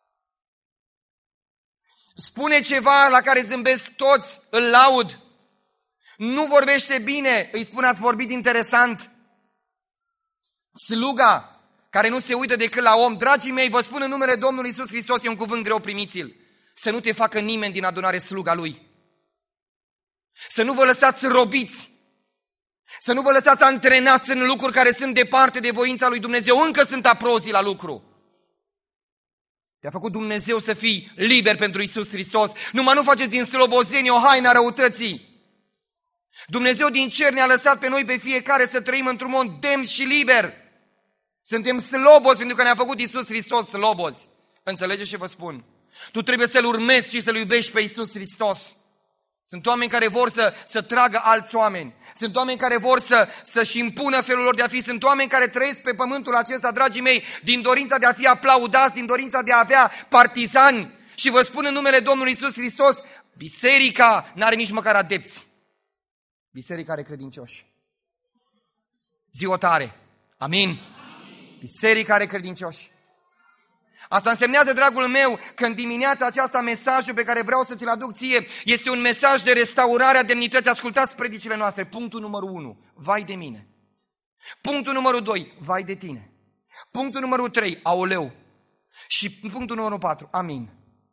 Spune ceva la care zâmbesc toți, îl laud. Nu vorbește bine, îi spun ați vorbit interesant. Sluga, care nu se uită decât la om. Dragii mei, vă spun în numele Domnului Iisus Hristos, e un cuvânt greu, primiți-l. Să nu te facă nimeni din adunare sluga lui. Să nu vă lăsați robiți. Să nu vă lăsați antrenați în lucruri care sunt departe de voința lui Dumnezeu. Încă sunt aprozii la lucru. Te-a făcut Dumnezeu să fii liber pentru Iisus Hristos. Numai nu faceți din slobozenie o haină a răutății. Dumnezeu din cer ne-a lăsat pe noi pe fiecare să trăim într-un mod demn și liber. Suntem slobozi pentru că ne-a făcut Iisus Hristos slobozi. Înțelegeți ce vă spun? Tu trebuie să-L urmezi și să-L iubești pe Iisus Hristos. Sunt oameni care vor să, să tragă alți oameni. Sunt oameni care vor să, să-și impună felul lor de a fi. Sunt oameni care trăiesc pe pământul acesta, dragii mei, din dorința de a fi aplaudați, din dorința de a avea partizani. Și vă spun în numele Domnului Iisus Hristos, biserica n-are nici măcar adepți. Biserica are credincioși. Zi o tare. Amin. Biserica are credincioși. Asta însemnează, dragul meu, că în dimineața aceasta mesajul pe care vreau să ți-l aduc ție este un mesaj de restaurare a demnității. Ascultați predicile noastre. Punctul numărul unu. Vai de mine. Punctul numărul doi. Vai de tine. Punctul numărul trei. Aoleu. Și punctul numărul patru. Amin.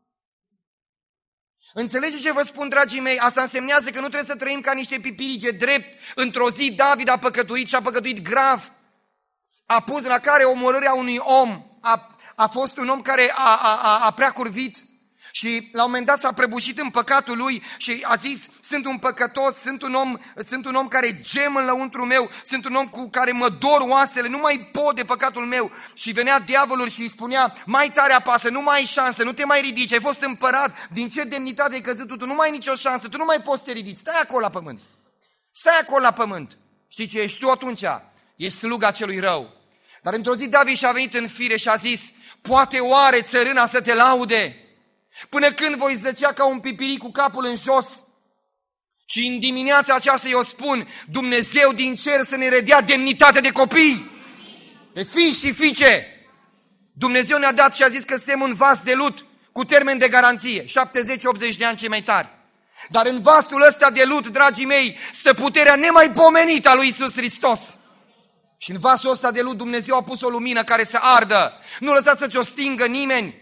Înțelegeți ce vă spun, dragii mei? Asta însemnează că nu trebuie să trăim ca niște pipirice drept. Într-o zi David a păcătuit și a păcătuit grav. A pus la care omorârea unui om. A A fost un om care a, a, a, a prea curvit și la un moment dat s-a prăbușit în păcatul lui și a zis, sunt un păcătos, sunt un om, sunt un om care gem în lăuntru meu, sunt un om cu care mă dor oasele, nu mai pot de păcatul meu. Și venea diavolul și îi spunea, mai tare apasă, nu mai ai șansă, nu te mai ridici, ai fost împărat, din ce demnitate ai căzut tu, tu nu mai ai nicio șansă, tu nu mai poți să te ridici, stai acolo la pământ, stai acolo la pământ. Știi ce ești tu atunci? Ești sluga celui rău. Dar într-o zi David și-a venit în fire și a zis, poate oare țărâna să te laude? Până când voi zăcea ca un pipiric cu capul în jos? Și în dimineața aceasta eu spun, Dumnezeu din cer să ne redea demnitate de copii, de fii și fiice. Dumnezeu ne-a dat și a zis că suntem un vas de lut cu termen de garanție, șaptezeci optzeci de ani cei mai tari. Dar în vasul ăsta de lut, dragii mei, stă puterea nemaipomenită a lui Iisus Hristos. Și în vasul ăsta de lut Dumnezeu a pus o lumină care să ardă. Nu lăsați să ți-o stingă nimeni.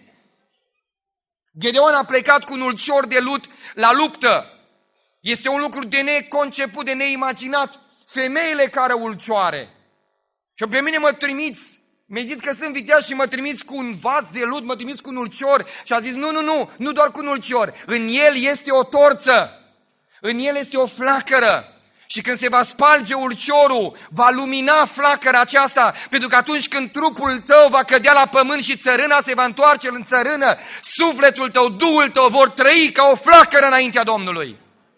Gedeon a plecat cu un ulcior de lut la luptă. Este un lucru de neconceput, de neimaginat. Femeile care ulcioare. Și pe mine mă trimiți. Mi-ai zis că sunt viteaz și mă trimiți cu un vas de lut, mă trimiți cu un ulcior. Și a zis, nu, nu, nu, nu doar cu un ulcior. În el este o torță. În el este o flacără. Și când se va spalge ulciorul, va lumina flacăra aceasta, pentru că atunci când trupul tău va cădea la pământ și țărâna se va întoarce în țărână, sufletul tău, duhul tău vor trăi ca o flacără înaintea Domnului.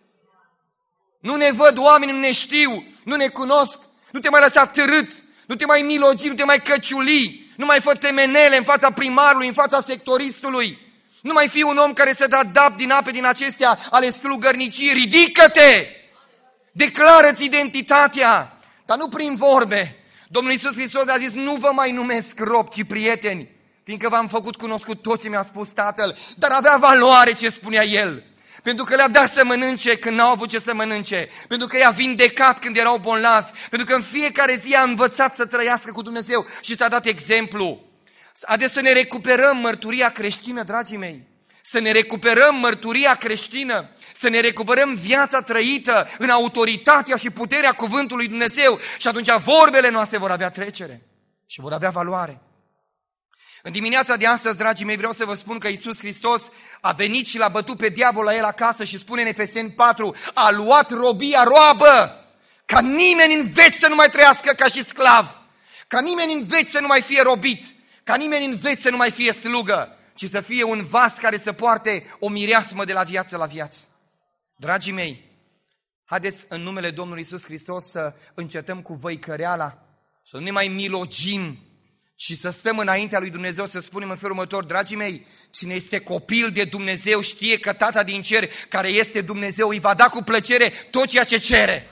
Nu ne văd oameni, nu ne știu, nu ne cunosc, nu te mai lăsa târât, nu te mai milogi, nu te mai căciuli, nu mai fă temenele în fața primarului, în fața sectoristului, nu mai fi un om care să dea dap din ape din acestea ale slugărnicii, ridică-te! Declară-ți identitatea, dar nu prin vorbe. Domnul Iisus Hristos a zis, nu vă mai numesc robi, ci prieteni, fiindcă v-am făcut cunoscut tot ce mi-a spus Tatăl, dar avea valoare ce spunea El. Pentru că le-a dat să mănânce când n-au avut ce să mănânce, pentru că i-a vindecat când erau bolnavi, pentru că în fiecare zi a învățat să trăiască cu Dumnezeu și s-a dat exemplu. Haideți să ne recuperăm mărturia creștină, dragii mei, să ne recuperăm mărturia creștină, să ne recuperăm viața trăită în autoritatea și puterea cuvântului Dumnezeu și atunci vorbele noastre vor avea trecere și vor avea valoare. În dimineața de astăzi, dragii mei, vreau să vă spun că Iisus Hristos a venit și l-a bătut pe diavol la el acasă și spune în Efeseni patru, a luat robia roabă, ca nimeni în veci să nu mai trăiască ca și sclav, ca nimeni în veci să nu mai fie robit, ca nimeni în veci să nu mai fie slugă, ci să fie un vas care să poarte o mireasmă de la viață la viață. Dragii mei, haideți în numele Domnului Iisus Hristos să încetăm cu văicăreala, să nu ne mai milogim, și să stăm înaintea lui Dumnezeu să spunem în felul următor, dragii mei, cine este copil de Dumnezeu știe că Tata din cer, care este Dumnezeu, îi va da cu plăcere tot ceea ce cere.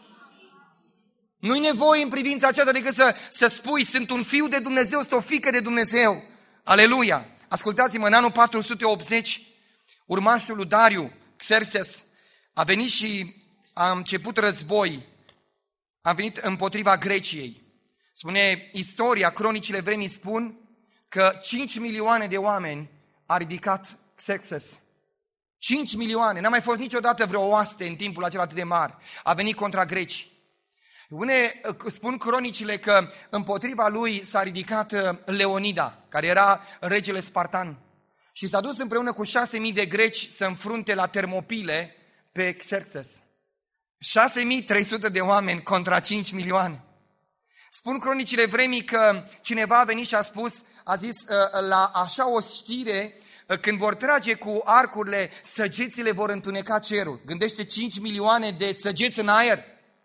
Nu-i nevoie în privința aceasta decât să, să spui, sunt un fiu de Dumnezeu, sunt o fiică de Dumnezeu. Aleluia! Ascultați-mă, în anul patru sute optzeci, urmașul lui Dariu, Xerxes, a venit și a început război, a venit împotriva Greciei. Spune istoria, cronicile vremii spun că cinci milioane de oameni a ridicat Xerxes. cinci milioane, n-a mai fost niciodată vreo oaste în timpul acela atât de mare. A venit contra greci. Spune, spun cronicile că împotriva lui s-a ridicat Leonida, care era regele spartan. Și s-a dus împreună cu șase mii de greci să înfrunte la Termopile pe Xerxes. șase mii trei sute de oameni contra cinci milioane. Spun cronicile vremii că cineva a venit și a spus, a zis, la așa o știre, când vor trage cu arcurile, săgețile vor întuneca cerul. Gândește cinci milioane de săgeți în aer.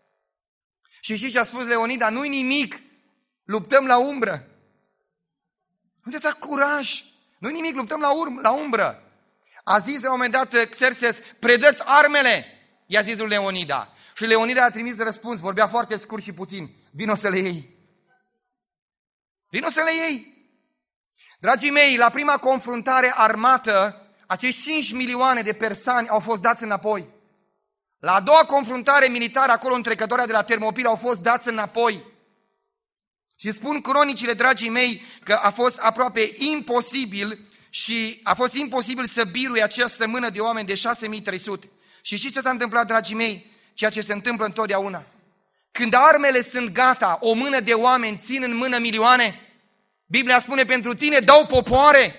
Și știi ce a spus Leonida? Nu-i nimic, luptăm la umbră. Unde ți-a curaj? Nu-i nimic, luptăm la, urmă, la umbră. A zis la un moment dat Xerxes, predă-ți armele, i-a zis lui Leonida. Și Leonida a trimis răspuns, vorbea foarte scurt și puțin. Vino să le iei. Vino să le iei. Dragii mei, la prima confruntare armată, acești cinci milioane de persani au fost dați înapoi. La a doua confruntare militară, acolo în trecătoarea de la Termopile, au fost dați înapoi. Și spun cronicile, dragii mei, că a fost aproape imposibil și a fost imposibil să birui această mână de oameni de șase mii trei sute. Și știți ce s-a întâmplat, dragii mei? Ceea ce se întâmplă întotdeauna. Când armele sunt gata, o mână de oameni țin în mână milioane. Biblia spune, pentru tine dau popoare.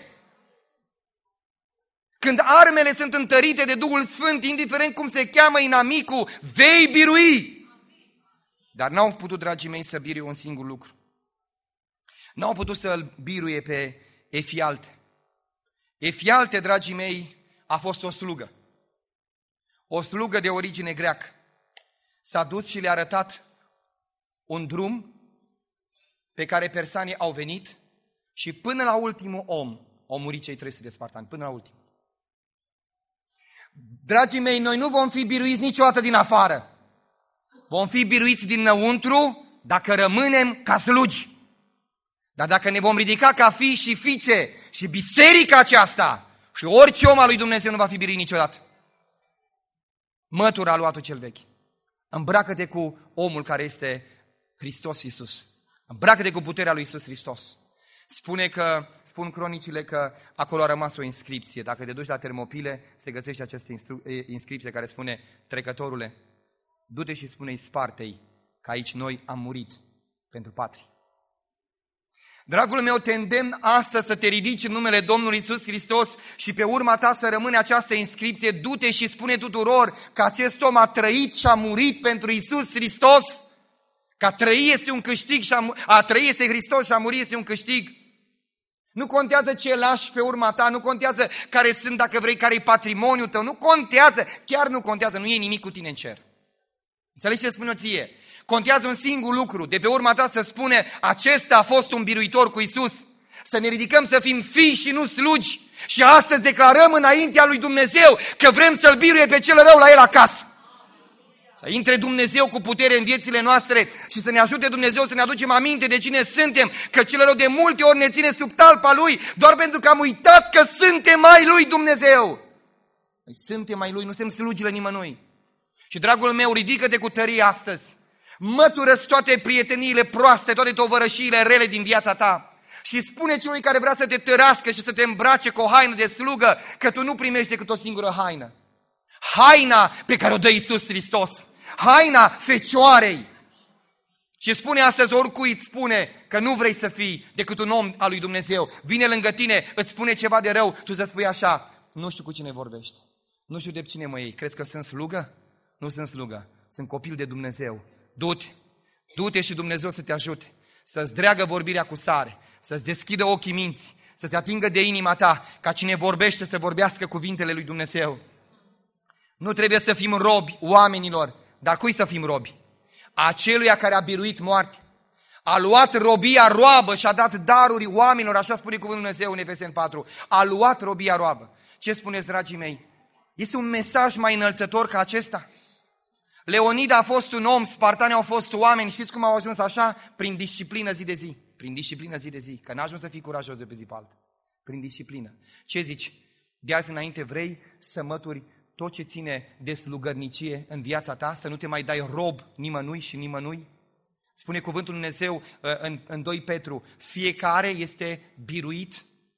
Când armele sunt întărite de Duhul Sfânt, indiferent cum se cheamă inamicul, vei birui. Dar n-au putut, dragii mei, să biruie un singur lucru. N-au putut să-l biruie pe Efialte. Efialte, dragii mei, a fost o slugă. O slugă de origine greacă. S-a dus și le-a arătat un drum pe care persanii au venit și până la ultimul om au murit cei trei sute de spartani, până la ultimul. Dragii mei, noi nu vom fi biruiți niciodată din afară. Vom fi biruiți dinăuntru dacă rămânem ca slugi. Dar dacă ne vom ridica ca fii și fiice și biserica aceasta și orice om al lui Dumnezeu nu va fi biruit niciodată. Mătura a luat-o cel vechi. Îmbracă-te cu omul care este Hristos Iisus. Îmbracă-te cu puterea lui Iisus Hristos. Spune că, spun cronicile că acolo a rămas o inscripție. Dacă te duci la Termopile, se găsește această inscripție care spune, trecătorule, du-te și spune-i Spartei că aici noi am murit pentru patrie. Dragul meu, te îndemn astăzi să te ridici în numele Domnului Iisus Hristos și pe urma ta să rămâne această inscripție. Du-te și spune tuturor că acest om a trăit și a murit pentru Iisus Hristos. Că a trăi este un câștig și a, a trăi este Hristos și a muri este un câștig. Nu contează ce lași pe urma ta, nu contează care sunt, dacă vrei, care e patrimoniul tău, nu contează, chiar nu contează, nu e nimic cu tine în cer. Înțelegi ce spun eu ție? Contează un singur lucru, de pe urma ta să spune, acesta a fost un biruitor cu Iisus. Să ne ridicăm să fim fii și nu slugi. Și astăzi declarăm înaintea lui Dumnezeu că vrem să-l biruie pe cel rău la el acasă. Să intre Dumnezeu cu putere în viețile noastre și să ne ajute Dumnezeu să ne aducem aminte de cine suntem, că cel rău de multe ori ne ține sub talpa lui, doar pentru că am uitat că suntem mai lui Dumnezeu. Noi suntem mai lui, nu suntem slugile nimănui. Și dragul meu, ridică-te cu tărie astăzi. Mătură-ți toate prieteniile proaste, toate tovărășiile rele din viața ta. Și spune celui care vrea să te tărască și să te îmbrace cu o haină de slugă, că tu nu primești decât o singură haină. Haina pe care o dă Iisus Hristos. Haina Fecioarei. Și spune astăzi oricui îți spune că nu vrei să fii decât un om al lui Dumnezeu. Vine lângă tine, îți spune ceva de rău, tu să spui așa, nu știu cu cine vorbești, nu știu de cine mă iei, crezi că sunt slugă? Nu sunt slugă, sunt copil de Dumnezeu. Du-te, du-te și Dumnezeu să te ajute, să-ți dreagă vorbirea cu sare, să-ți deschidă ochii minții, să-ți atingă de inima ta, ca cine vorbește să vorbească cuvintele lui Dumnezeu. Nu trebuie să fim robi oamenilor, dar cui să fim robi? Aceluia care a biruit moartea. A luat robia roabă și a dat daruri oamenilor, așa spune cuvântul Dumnezeu în Efeseni patru. A luat robia roabă. Ce spuneți, dragii mei? Este un mesaj mai înălțător ca acesta? Leonid a fost un om, spartanii au fost oameni. Știți cum au ajuns așa? Prin disciplină zi de zi. Prin disciplină zi de zi. Că n-a ajuns să fii curajos de pe zi pe altă. Prin disciplină. Ce zici? De azi înainte vrei să mături tot ce ține de slugărnicie în viața ta? Să nu te mai dai rob nimănui și nimănui? Spune cuvântul Dumnezeu în, în doi Petru. Fiecare este biruit.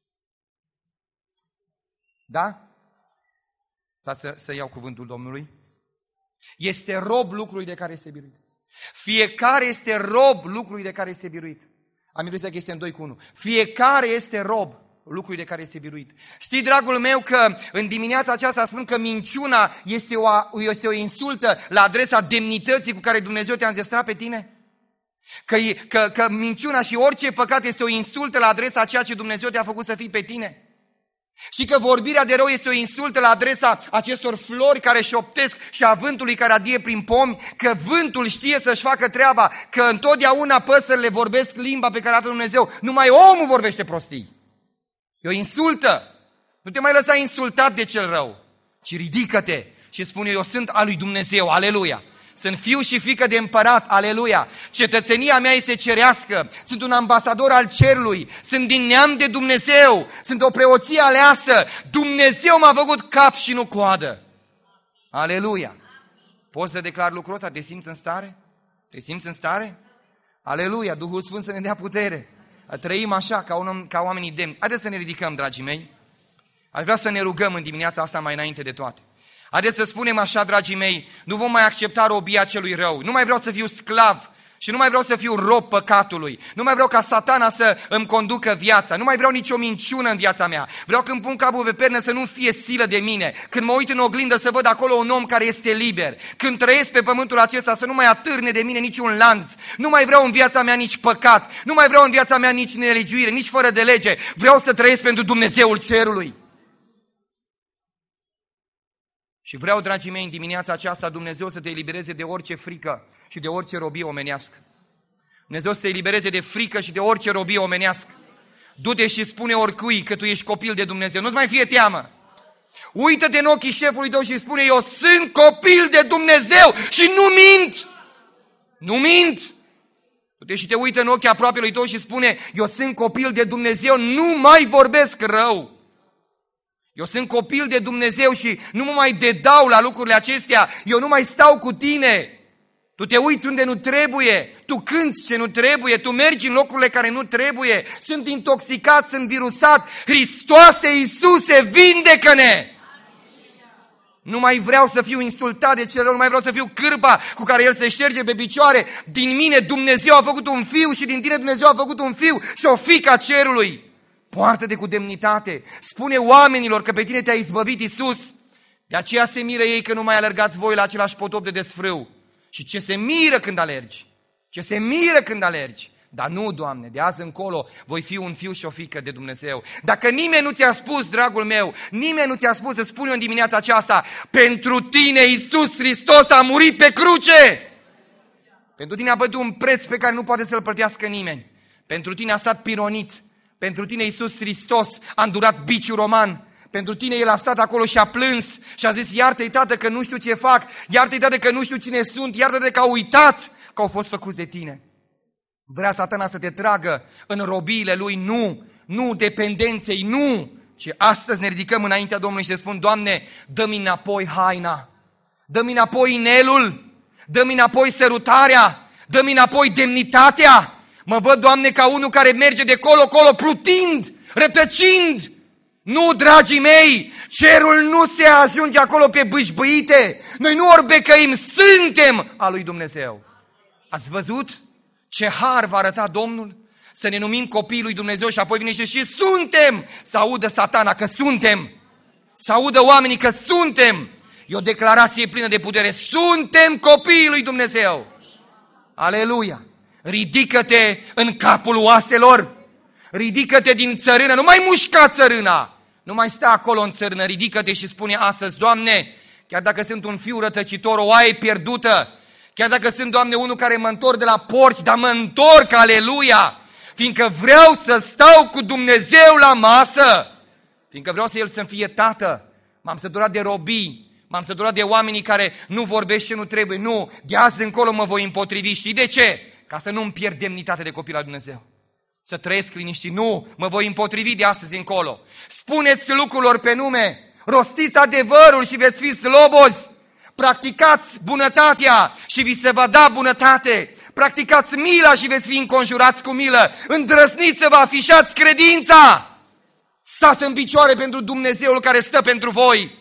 Da? Da, să, să iau cuvântul Domnului. Este rob lucrului de care este biruit. Fiecare este rob lucrului de care este biruit. Am impresia că este în doi cu unu. Fiecare este rob lucrului de care este biruit. Știi, dragul meu, că în dimineața aceasta spun că minciuna este o, este o insultă la adresa demnității cu care Dumnezeu te-a înzestrat pe tine? Că, că, că minciuna și orice păcat este o insultă la adresa ceea ce Dumnezeu te-a făcut să fii pe tine? Știi că vorbirea de rău este o insultă la adresa acestor flori care șoptesc și a vântului care adie prin pomi, că vântul știe să-și facă treaba, că întotdeauna păsările vorbesc limba pe care a dat Dumnezeu, numai omul vorbește prostii. E o insultă. Nu te mai lăsa insultat de cel rău, ci ridică-te și spune, eu sunt al lui Dumnezeu, aleluia. Sunt fiu și fiică de împărat, aleluia. Cetățenia mea este cerească, sunt un ambasador al cerului, sunt din neam de Dumnezeu, sunt o preoție aleasă. Dumnezeu m-a făcut cap și nu coadă. Aleluia. Poți să declari lucrul ăsta? Te simți în stare? Te simți în stare? Aleluia, Duhul Sfânt să ne dea putere. Trăim așa, ca, un om, ca oamenii demni. Haideți să ne ridicăm, dragii mei. Aș vrea să ne rugăm în dimineața asta mai înainte de toate. Haideți să spunem așa, dragii mei, nu vom mai accepta robia celui rău. Nu mai vreau să fiu sclav și nu mai vreau să fiu rob păcatului. Nu mai vreau ca Satana să îmi conducă viața. Nu mai vreau nicio minciună în viața mea. Vreau când pun capul pe pernă să nu fie silă de mine. Când mă uit în oglindă să văd acolo un om care este liber. Când trăiesc pe pământul acesta să nu mai atârne de mine niciun lanț. Nu mai vreau în viața mea nici păcat. Nu mai vreau în viața mea nici nelegiuire, nici fără de lege. Vreau să trăiesc pentru Dumnezeul cerului. Și vreau, dragii mei, în dimineața aceasta Dumnezeu să te elibereze de orice frică și de orice robie omenească. Dumnezeu să te elibereze de frică și de orice robie omenească. Du-te și spune oricui că tu ești copil de Dumnezeu. Nu-ți mai fie teamă. Uită-te în ochii șefului tău și spune, eu sunt copil de Dumnezeu și nu mint. Nu mint. Du-te și te uită în ochii aproapelui tău și spune, eu sunt copil de Dumnezeu, nu mai vorbesc rău. Eu sunt copil de Dumnezeu și nu mă mai dedau la lucrurile acestea. Eu nu mai stau cu tine. Tu te uiți unde nu trebuie. Tu cânți ce nu trebuie. Tu mergi în locurile care nu trebuie. Sunt intoxicat, sunt virusat. Hristoase Iisuse, vindecă-ne! Nu mai vreau să fiu insultat de cel rău, nu mai vreau să fiu cârpa cu care el se șterge pe picioare. Din mine Dumnezeu a făcut un fiu și din tine Dumnezeu a făcut un fiu și o fiică a cerului. Poartă-te cu demnitate, spune oamenilor că pe tine te-a izbăvit Iisus. De aceea se miră ei că nu mai alergați voi la același potop de desfrâu. Și ce se miră când alergi, ce se miră când alergi. Dar nu, Doamne, de azi încolo voi fi un fiu și o fiică de Dumnezeu. Dacă nimeni nu ți-a spus, dragul meu, nimeni nu ți-a spus să spun eu în dimineața aceasta, pentru tine Iisus Hristos a murit pe cruce. Pentru tine a plătit un preț pe care nu poate să-l plătească nimeni. Pentru tine a stat pironit. Pentru tine Iisus Hristos a îndurat biciul roman. Pentru tine El a stat acolo și a plâns și a zis, iartă-i, Tată, că nu știu ce fac, iartă-i, Tată, că nu știu cine sunt, iartă-te că au uitat că au fost făcuți de tine. Vrea Satana să te tragă în robiile lui, nu, nu dependenței, nu, ci astăzi ne ridicăm înaintea Domnului și să spun, Doamne, dă-mi înapoi haina, dă-mi înapoi inelul, dă-mi înapoi sărutarea, dă-mi înapoi demnitatea. Mă văd, Doamne, ca unul care merge de colo-colo plutind, rătăcind. Nu, dragii mei, cerul nu se ajunge acolo pe bâșbâite. Noi nu orbecăim, suntem a lui Dumnezeu. Ați văzut? Ce har va arăta Domnul? Să ne numim copiii lui Dumnezeu și apoi vine și suntem! Să audă Satana că suntem! Să audă oamenii că suntem! E o declarație plină de putere. Suntem copiii lui Dumnezeu! Aleluia! Ridică-te în capul oaselor! Ridică-te din țărână! Nu mai mușca țărâna! Nu mai sta acolo în țărână! Ridică-te și spune astăzi, Doamne, chiar dacă sunt un fiu rătăcitor, o oaie pierdută, chiar dacă sunt, Doamne, unul care mă întorc de la porci, dar mă întorc, aleluia! Fiindcă vreau să stau cu Dumnezeu la masă, fiindcă vreau să El să-mi fie tată. M-am săturat de robii, m-am săturat de oamenii care nu vorbesc ce nu trebuie. Nu, de azi încolo mă voi împotrivi. Știi de ce? Ca să nu-mi pierd demnitatea de copil al Dumnezeu. Să trăiesc liniștit. Nu, mă voi împotrivi de astăzi încolo. Spuneți lucrurilor pe nume, rostiți adevărul și veți fi slobozi. Practicați bunătatea și vi se va da bunătate. Practicați mila și veți fi înconjurați cu milă. Îndrăzniți să vă afișați credința. Stați în picioare pentru Dumnezeul care stă pentru voi.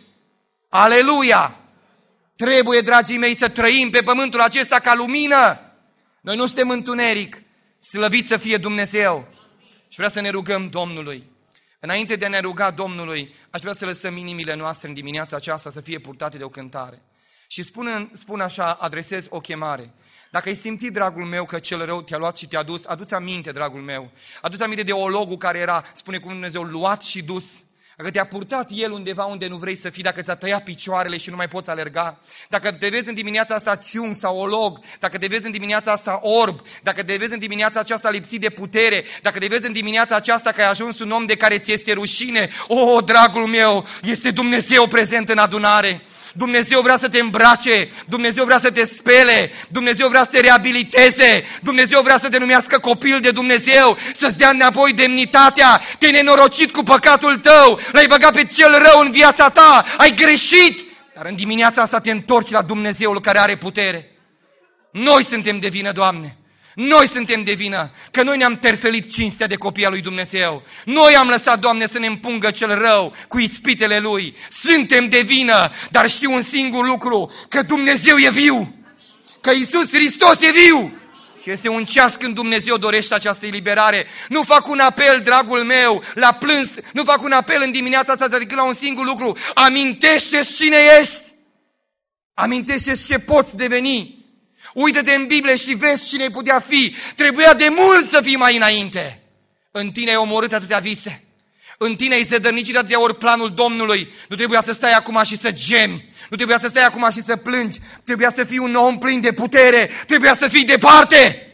Aleluia! Trebuie, dragii mei, să trăim pe pământul acesta ca lumină. Noi nu suntem întuneric. Slăvit să fie Dumnezeu. Și vreau să ne rugăm Domnului. Înainte de a ne ruga Domnului, aș vrea să lăsăm inimile noastre în dimineața aceasta să fie purtate de o cântare. Și spun, spun așa, adresez o chemare. Dacă ai simțit, dragul meu, că cel rău te-a luat și te-a dus, adu-ți aminte, dragul meu. Adu-ți aminte de ologul care era, spune cuvântul Dumnezeu, luat și dus. Dacă te-a purtat el undeva unde nu vrei să fii, dacă ți-a tăiat picioarele și nu mai poți alerga, dacă te vezi în dimineața asta ciung sau olog, dacă te vezi în dimineața asta orb, dacă te vezi în dimineața aceasta lipsit de putere, dacă te vezi în dimineața aceasta că ai ajuns un om de care ți este rușine, o, dragul meu, este Dumnezeu prezent în adunare. Dumnezeu vrea să te îmbrace, Dumnezeu vrea să te spele, Dumnezeu vrea să te reabiliteze, Dumnezeu vrea să te numească copil de Dumnezeu, să-ți dea înapoi demnitatea. Te-ai nenorocit cu păcatul tău, l-ai băgat pe cel rău în viața ta, ai greșit, dar în dimineața asta te întorci la Dumnezeul care are putere. Noi suntem de vină, Doamne. Noi suntem de vină, că noi ne-am terfelit cinstea de copii al lui Dumnezeu. Noi am lăsat, Doamne, să ne împungă cel rău cu ispitele Lui. Suntem de vină, dar știu un singur lucru, că Dumnezeu e viu, că Iisus Hristos e viu. Și este un ceas când Dumnezeu dorește această eliberare. Nu fac un apel, dragul meu, la plâns, nu fac un apel în dimineața asta decât la un singur lucru. Amintește-ți cine ești. Amintește-ți ce poți deveni. Uită-te în Biblie și vezi cine ai putea fi. Trebuia de mult să fii mai înainte. În tine ai omorât atâtea vise. În tine ai zădărnicit atâtea ori planul Domnului. Nu trebuia să stai acum și să gemi. Nu trebuia să stai acum și să plângi. Trebuia să fii un om plin de putere. Trebuia să fii departe.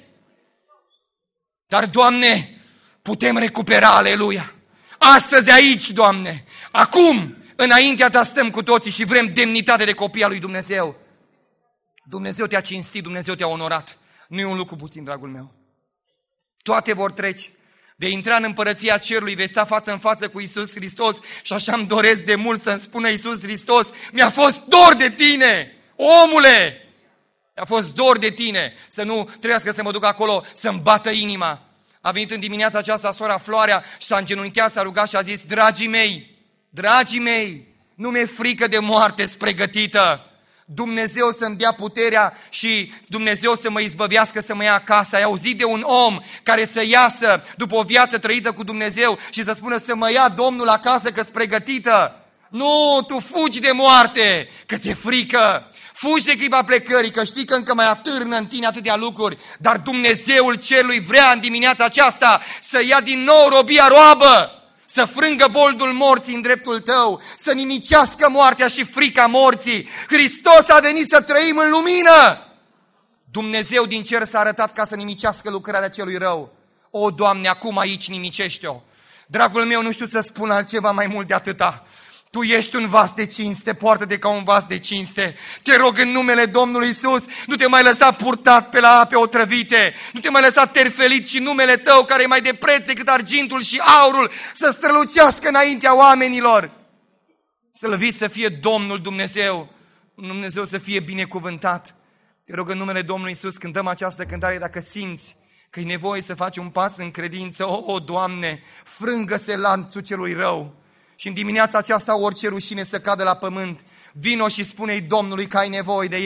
Dar, Doamne, putem recupera, aleluia. Astăzi aici, Doamne. Acum, înaintea Ta stăm cu toții și vrem demnitate de copii al lui Dumnezeu. Dumnezeu te-a cinstit, Dumnezeu te-a onorat. Nu e un lucru puțin, dragul meu. Toate vor trece. De intra în împărăția cerului, vei sta față în față cu Iisus Hristos și așa îmi doresc de mult să-mi spună Iisus Hristos, mi-a fost dor de tine, omule! Mi-a fost dor de tine, să nu trebuiască să mă duc acolo să-mi bată inima. A venit în dimineața aceasta sora Floarea și s-a îngenunchiat, s-a rugat și a zis, dragii mei, dragii mei, nu mi-e frică de moarte pregătită. Dumnezeu să-mi dea puterea și Dumnezeu să mă izbăvească, să mă ia acasă. Ai auzit de un om care să iasă după o viață trăită cu Dumnezeu și să spună să mă ia Domnul acasă că-s pregătită? Nu, tu fugi de moarte, că ți-e frică. Fugi de clipa plecării, că știi că încă mai atârnă în tine atâtea lucruri, dar Dumnezeul cerului vrea în dimineața aceasta să ia din nou robia roabă, să frângă boldul morții în dreptul tău, să nimicească moartea și frica morții. Hristos a venit să trăim în lumină. Dumnezeu din cer s-a arătat ca să nimicească lucrarea celui rău. O, Doamne, acum aici nimicește-o. Dragul meu, nu știu să spun altceva mai mult de atâta. Tu ești un vas de cinste, poartă-te ca un vas de cinste. Te rog în numele Domnului Iisus, nu te mai lăsa purtat pe la ape otrăvite, nu te mai lăsa terfelit și numele tău, care e mai de preț decât argintul și aurul, să strălucească înaintea oamenilor. Slăvit să fie Domnul Dumnezeu, Dumnezeu să fie binecuvântat. Te rog în numele Domnului Iisus, când dăm această cântare, dacă simți că e nevoie să faci un pas în credință, o, o Doamne, frângă-se lanțul celui rău. Și în dimineața aceasta orice rușine să cadă la pământ, vino și spune-i Domnului că ai nevoie de El.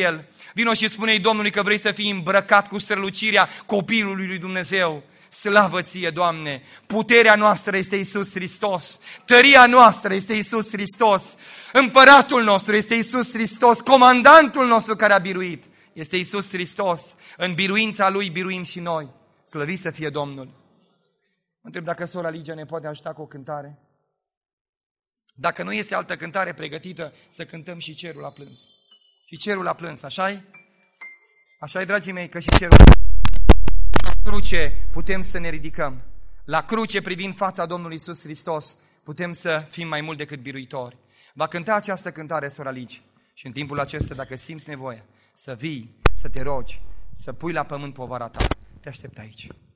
Vino și spune-i Domnului că vrei să fii îmbrăcat cu strălucirea copilului lui Dumnezeu. Slavă ție, Doamne! Puterea noastră este Iisus Hristos, tăria noastră este Iisus Hristos, împăratul nostru este Iisus Hristos, comandantul nostru care a biruit este Iisus Hristos. În biruința Lui biruim și noi. Slăvit să fie Domnul! Mă întreb dacă sora Ligia ne poate ajuta cu o cântare. Dacă nu este altă cântare pregătită, să cântăm și cerul a plâns. Și cerul a plâns, așa-i? Așa-i, dragii mei, că și cerul la cruce putem să ne ridicăm. La cruce, privind fața Domnului Iisus Hristos, putem să fim mai mult decât biruitori. Va cânta această cântare, sora Ligia. Și în timpul acesta, dacă simți nevoia să vii, să te rogi, să pui la pământ povara ta, te aștept aici.